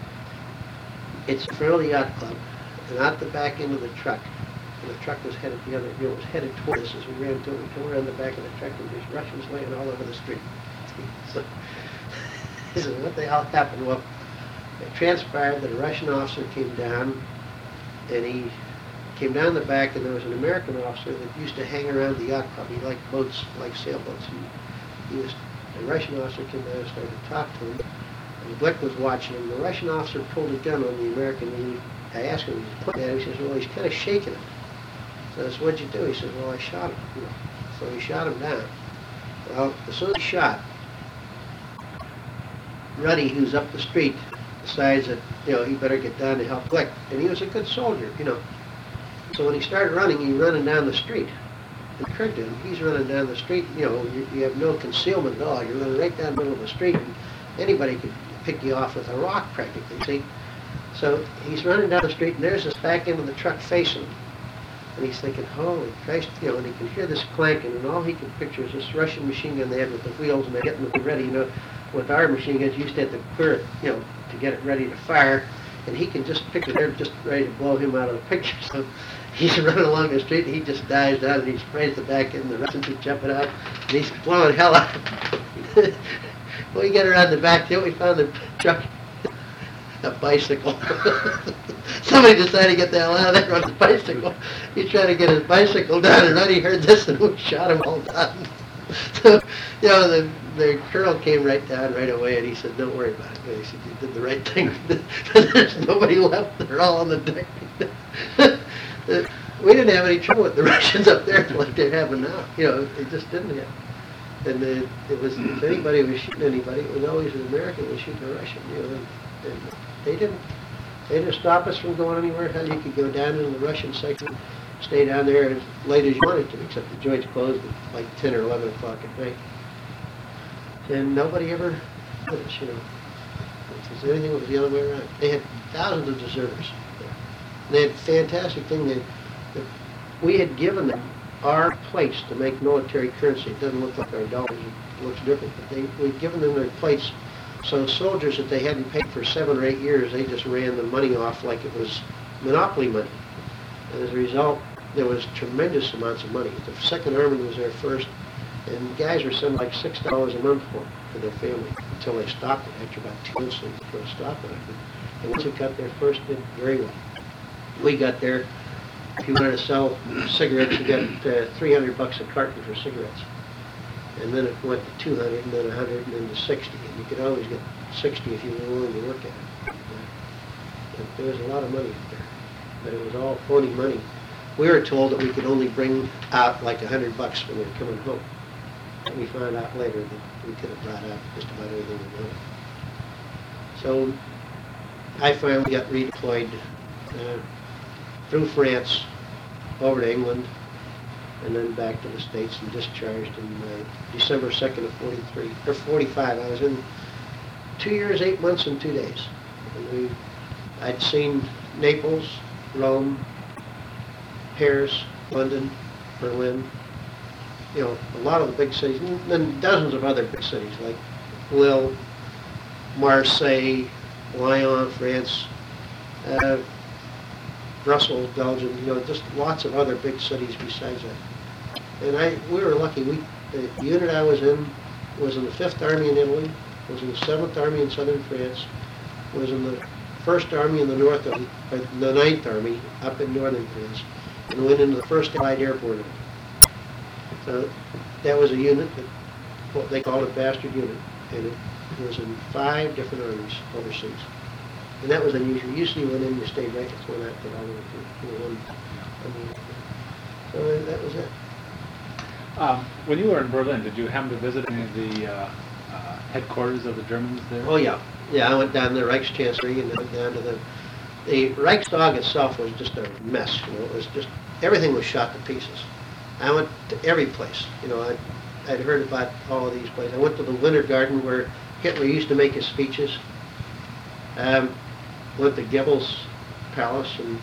yacht club, and out the back end of the truck. And the truck was headed the other, you know, it was headed toward us as we ran to it. We come around the back of the truck, and there's Russians laying all over the street. So, I said, what the hell happened? Well, it transpired that a Russian officer came down, and he came down the back, and there was an American officer that used to hang around the yacht club. He liked boats, like sailboats. The Russian officer came down and started to talk to him. And Glick was watching him. The Russian officer pulled a gun on the American. I asked him, he's pointing at him. He says, well, he's kind of shaking him. So I said, what'd you do? He says, well, I shot him. You know. So he shot him down. Well, as soon as he shot, Ruddy, who's up the street, decides that, you know, he better get down to help Glick. And he was a good soldier, you know. So when he started running, he's running down the street. It occurred to him, he's running down the street, you know, you have no concealment at all. You're running right down the middle of the street, and anybody could pick you off with a rock practically, see? So he's running down the street, and there's this back end of the truck facing him. And he's thinking, holy Christ, you know, and he can hear this clanking, and all he can picture is this Russian machine gun they had with the wheels, and they're getting it ready, you know. With our machine guns, you used to have to clear it, you know, to get it ready to fire. And he can just picture they're just ready to blow him out of the picture. So he's running along the street, and he just dives down, and he sprays the back end, and the Russians are jumping out, and he's blowing hell out. When we get around the back hill, we found the truck, a bicycle. Somebody decided to get the hell out of there on his bicycle. He's trying to get his bicycle down, and then he heard this, and we shot him all down. So, you know, the colonel came right down right away, and he said, don't worry about it. And he said, you did the right thing. There's nobody left. They're all on the deck. We didn't have any trouble with the Russians up there like they're having now. You know, they just didn't have. And it was, if anybody was shooting anybody, it was always an American was shooting a Russian. You know, and they didn't stop us from going anywhere. Hell, you could go down in the Russian section, stay down there as late as you wanted to, except the joints closed at like 10 or 11 o'clock at night. And nobody ever hit us, you know. If there's anything, it was the other way around. They had thousands of deserters there. And they had a fantastic thing. That we had given them our place to make military currency. It doesn't look like our dollars. It looks different. But we'd given them their plates. So soldiers that they hadn't paid for 7 or 8 years, they just ran the money off like it was monopoly money. And as a result, there was tremendous amounts of money. The 2nd Army was there first, and guys were sending like $6 a month for their family until they stopped it. After about 2 months, they put a stop on it. And once it got there first, it did very well. We got there. If you wanted to sell cigarettes, you got $300 a carton for cigarettes. And then it went to 200, and then 100, and then to 60. And you could always get 60 if you were willing to work at it. But there was a lot of money up there. But it was all phony money. We were told that we could only bring out like $100 when we were coming home. And we found out later that we could have brought out just about everything we wanted. So I finally got redeployed through France, over to England, and then back to the States and discharged in December 2nd of 43, or 45. I was in 2 years, 8 months, and 2 days. And I'd seen Naples, Rome, Paris, London, Berlin, you know, a lot of the big cities, and then dozens of other big cities like Lille, Marseille, Lyon, France, Brussels, Belgium, you know, just lots of other big cities besides that. And we were lucky. The unit I was in was in the 5th Army in Italy, was in the 7th Army in southern France, was in the 1st Army in the North, the 9th Army up in northern France, and went into the 1st Allied Airborne Army. So that was a unit that what they called a bastard unit, and it was in 5 different armies overseas. And that was unusual. Usually when in you stayed right at one active all the way through one. So that was it. When you were in Berlin, did you happen to visit any of the headquarters of the Germans there? Oh yeah. Yeah, I went down to the Reichschancellery and then went down to the Reichstag itself was just a mess. You know, it was just, everything was shot to pieces. I went to every place. You know, I'd heard about all of these places. I went to the Winter Garden where Hitler used to make his speeches. Went to Goebbels' palace and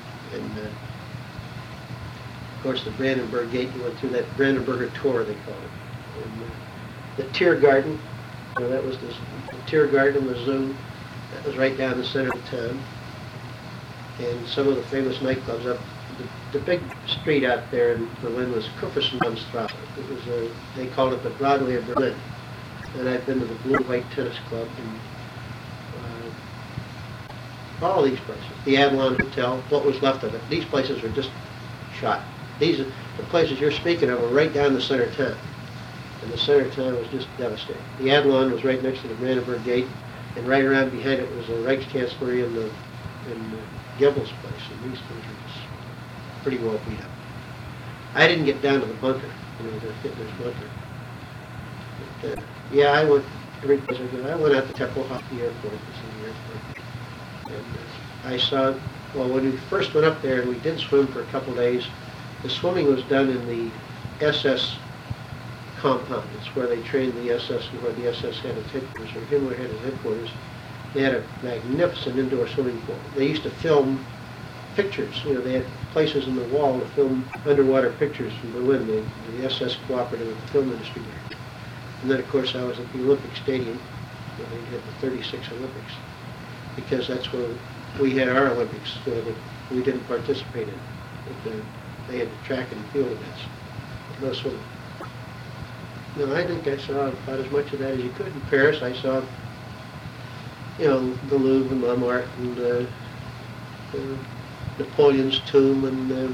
of course the Brandenburg Gate. You went through that Brandenburger tour, they call it. And, the Tiergarten, you know, that was the Tiergarten, the zoo. That was right down the center of town. And some of the famous nightclubs up. The big street out there in Berlin was Kurfürstendammstraße. It was they called it the Broadway of Berlin. And I've been to the Blue White Tennis Club and all these places. The Adlon Hotel, what was left of it. These places were just shot. The places you're speaking of were right down the center of town. And the center of town was just devastating. The Adlon was right next to the Brandenburg Gate, and right around behind it was the Reichskanzlei and Goebbels' place. And these things were just pretty well beat up. I didn't get down to the bunker, you know, the Hitler's bunker. But, yeah, I went every place I go. I went out to Tempelhof, the airport. And I saw, well, when we first went up there, and we did swim for a couple days, the swimming was done in the SS compound. It's where they trained the SS and where the SS had its headquarters, or Himmler had his headquarters. They had a magnificent indoor swimming pool. They used to film pictures. You know, they had places in the wall to film underwater pictures from Berlin, the SS Cooperative Film Industry there. And then, of course, I was at the Olympic Stadium when they did the 36 Olympics, because that's where we had our Olympics that we didn't participate in. They had the track and field events, no swimming. No, I think I saw about as much of that as you could. In Paris, I saw, you know, the Louvre and Montmartre and Napoleon's tomb and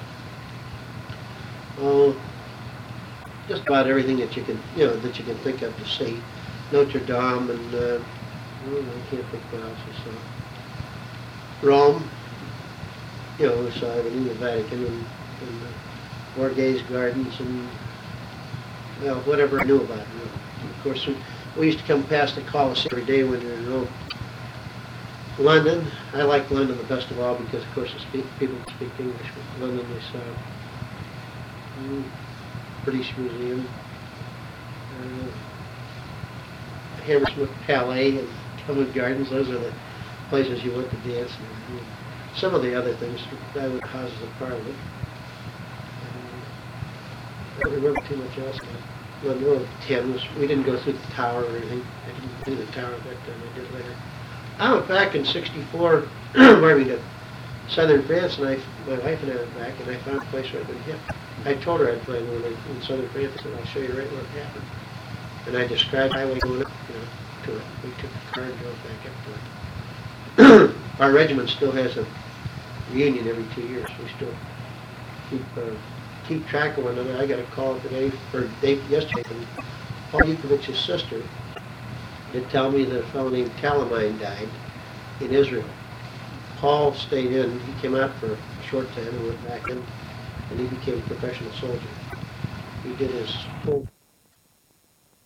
just about everything that you can, you know, that you can think of to see. Notre Dame and I can't think what else I saw. Rome, you know, so I mean, the Vatican and Borghese Gardens and, well, whatever I knew about it. You know. Of course, we used to come past the Colosseum every day when we were in Rome. London, I like London the best of all because, of course, people speak English. But London is British Museum, Hammersmith Palais and Covent Gardens. Those are the places you went to dance. And some of the other things, I would Houses of Parliament. I don't remember too much else. Well, Thames. We didn't go through the tower or anything. I didn't do the tower back then. I did later. I went back in '64, to southern France, and my wife and I went back, and I found a place where I'd been hit. I told her I'd find one in southern France, and I'll show you right where it happened. And I described the highway going up, you know, to it. We took the car and drove back up to it. Our regiment still has a reunion every 2 years. We still keep track of one another. I got a call today, or yesterday, from Paul Yukovic's sister. They tell me that a fellow named Talamine died in Israel. Paul stayed in. He came out for a short time and went back in, and he became a professional soldier. He did his full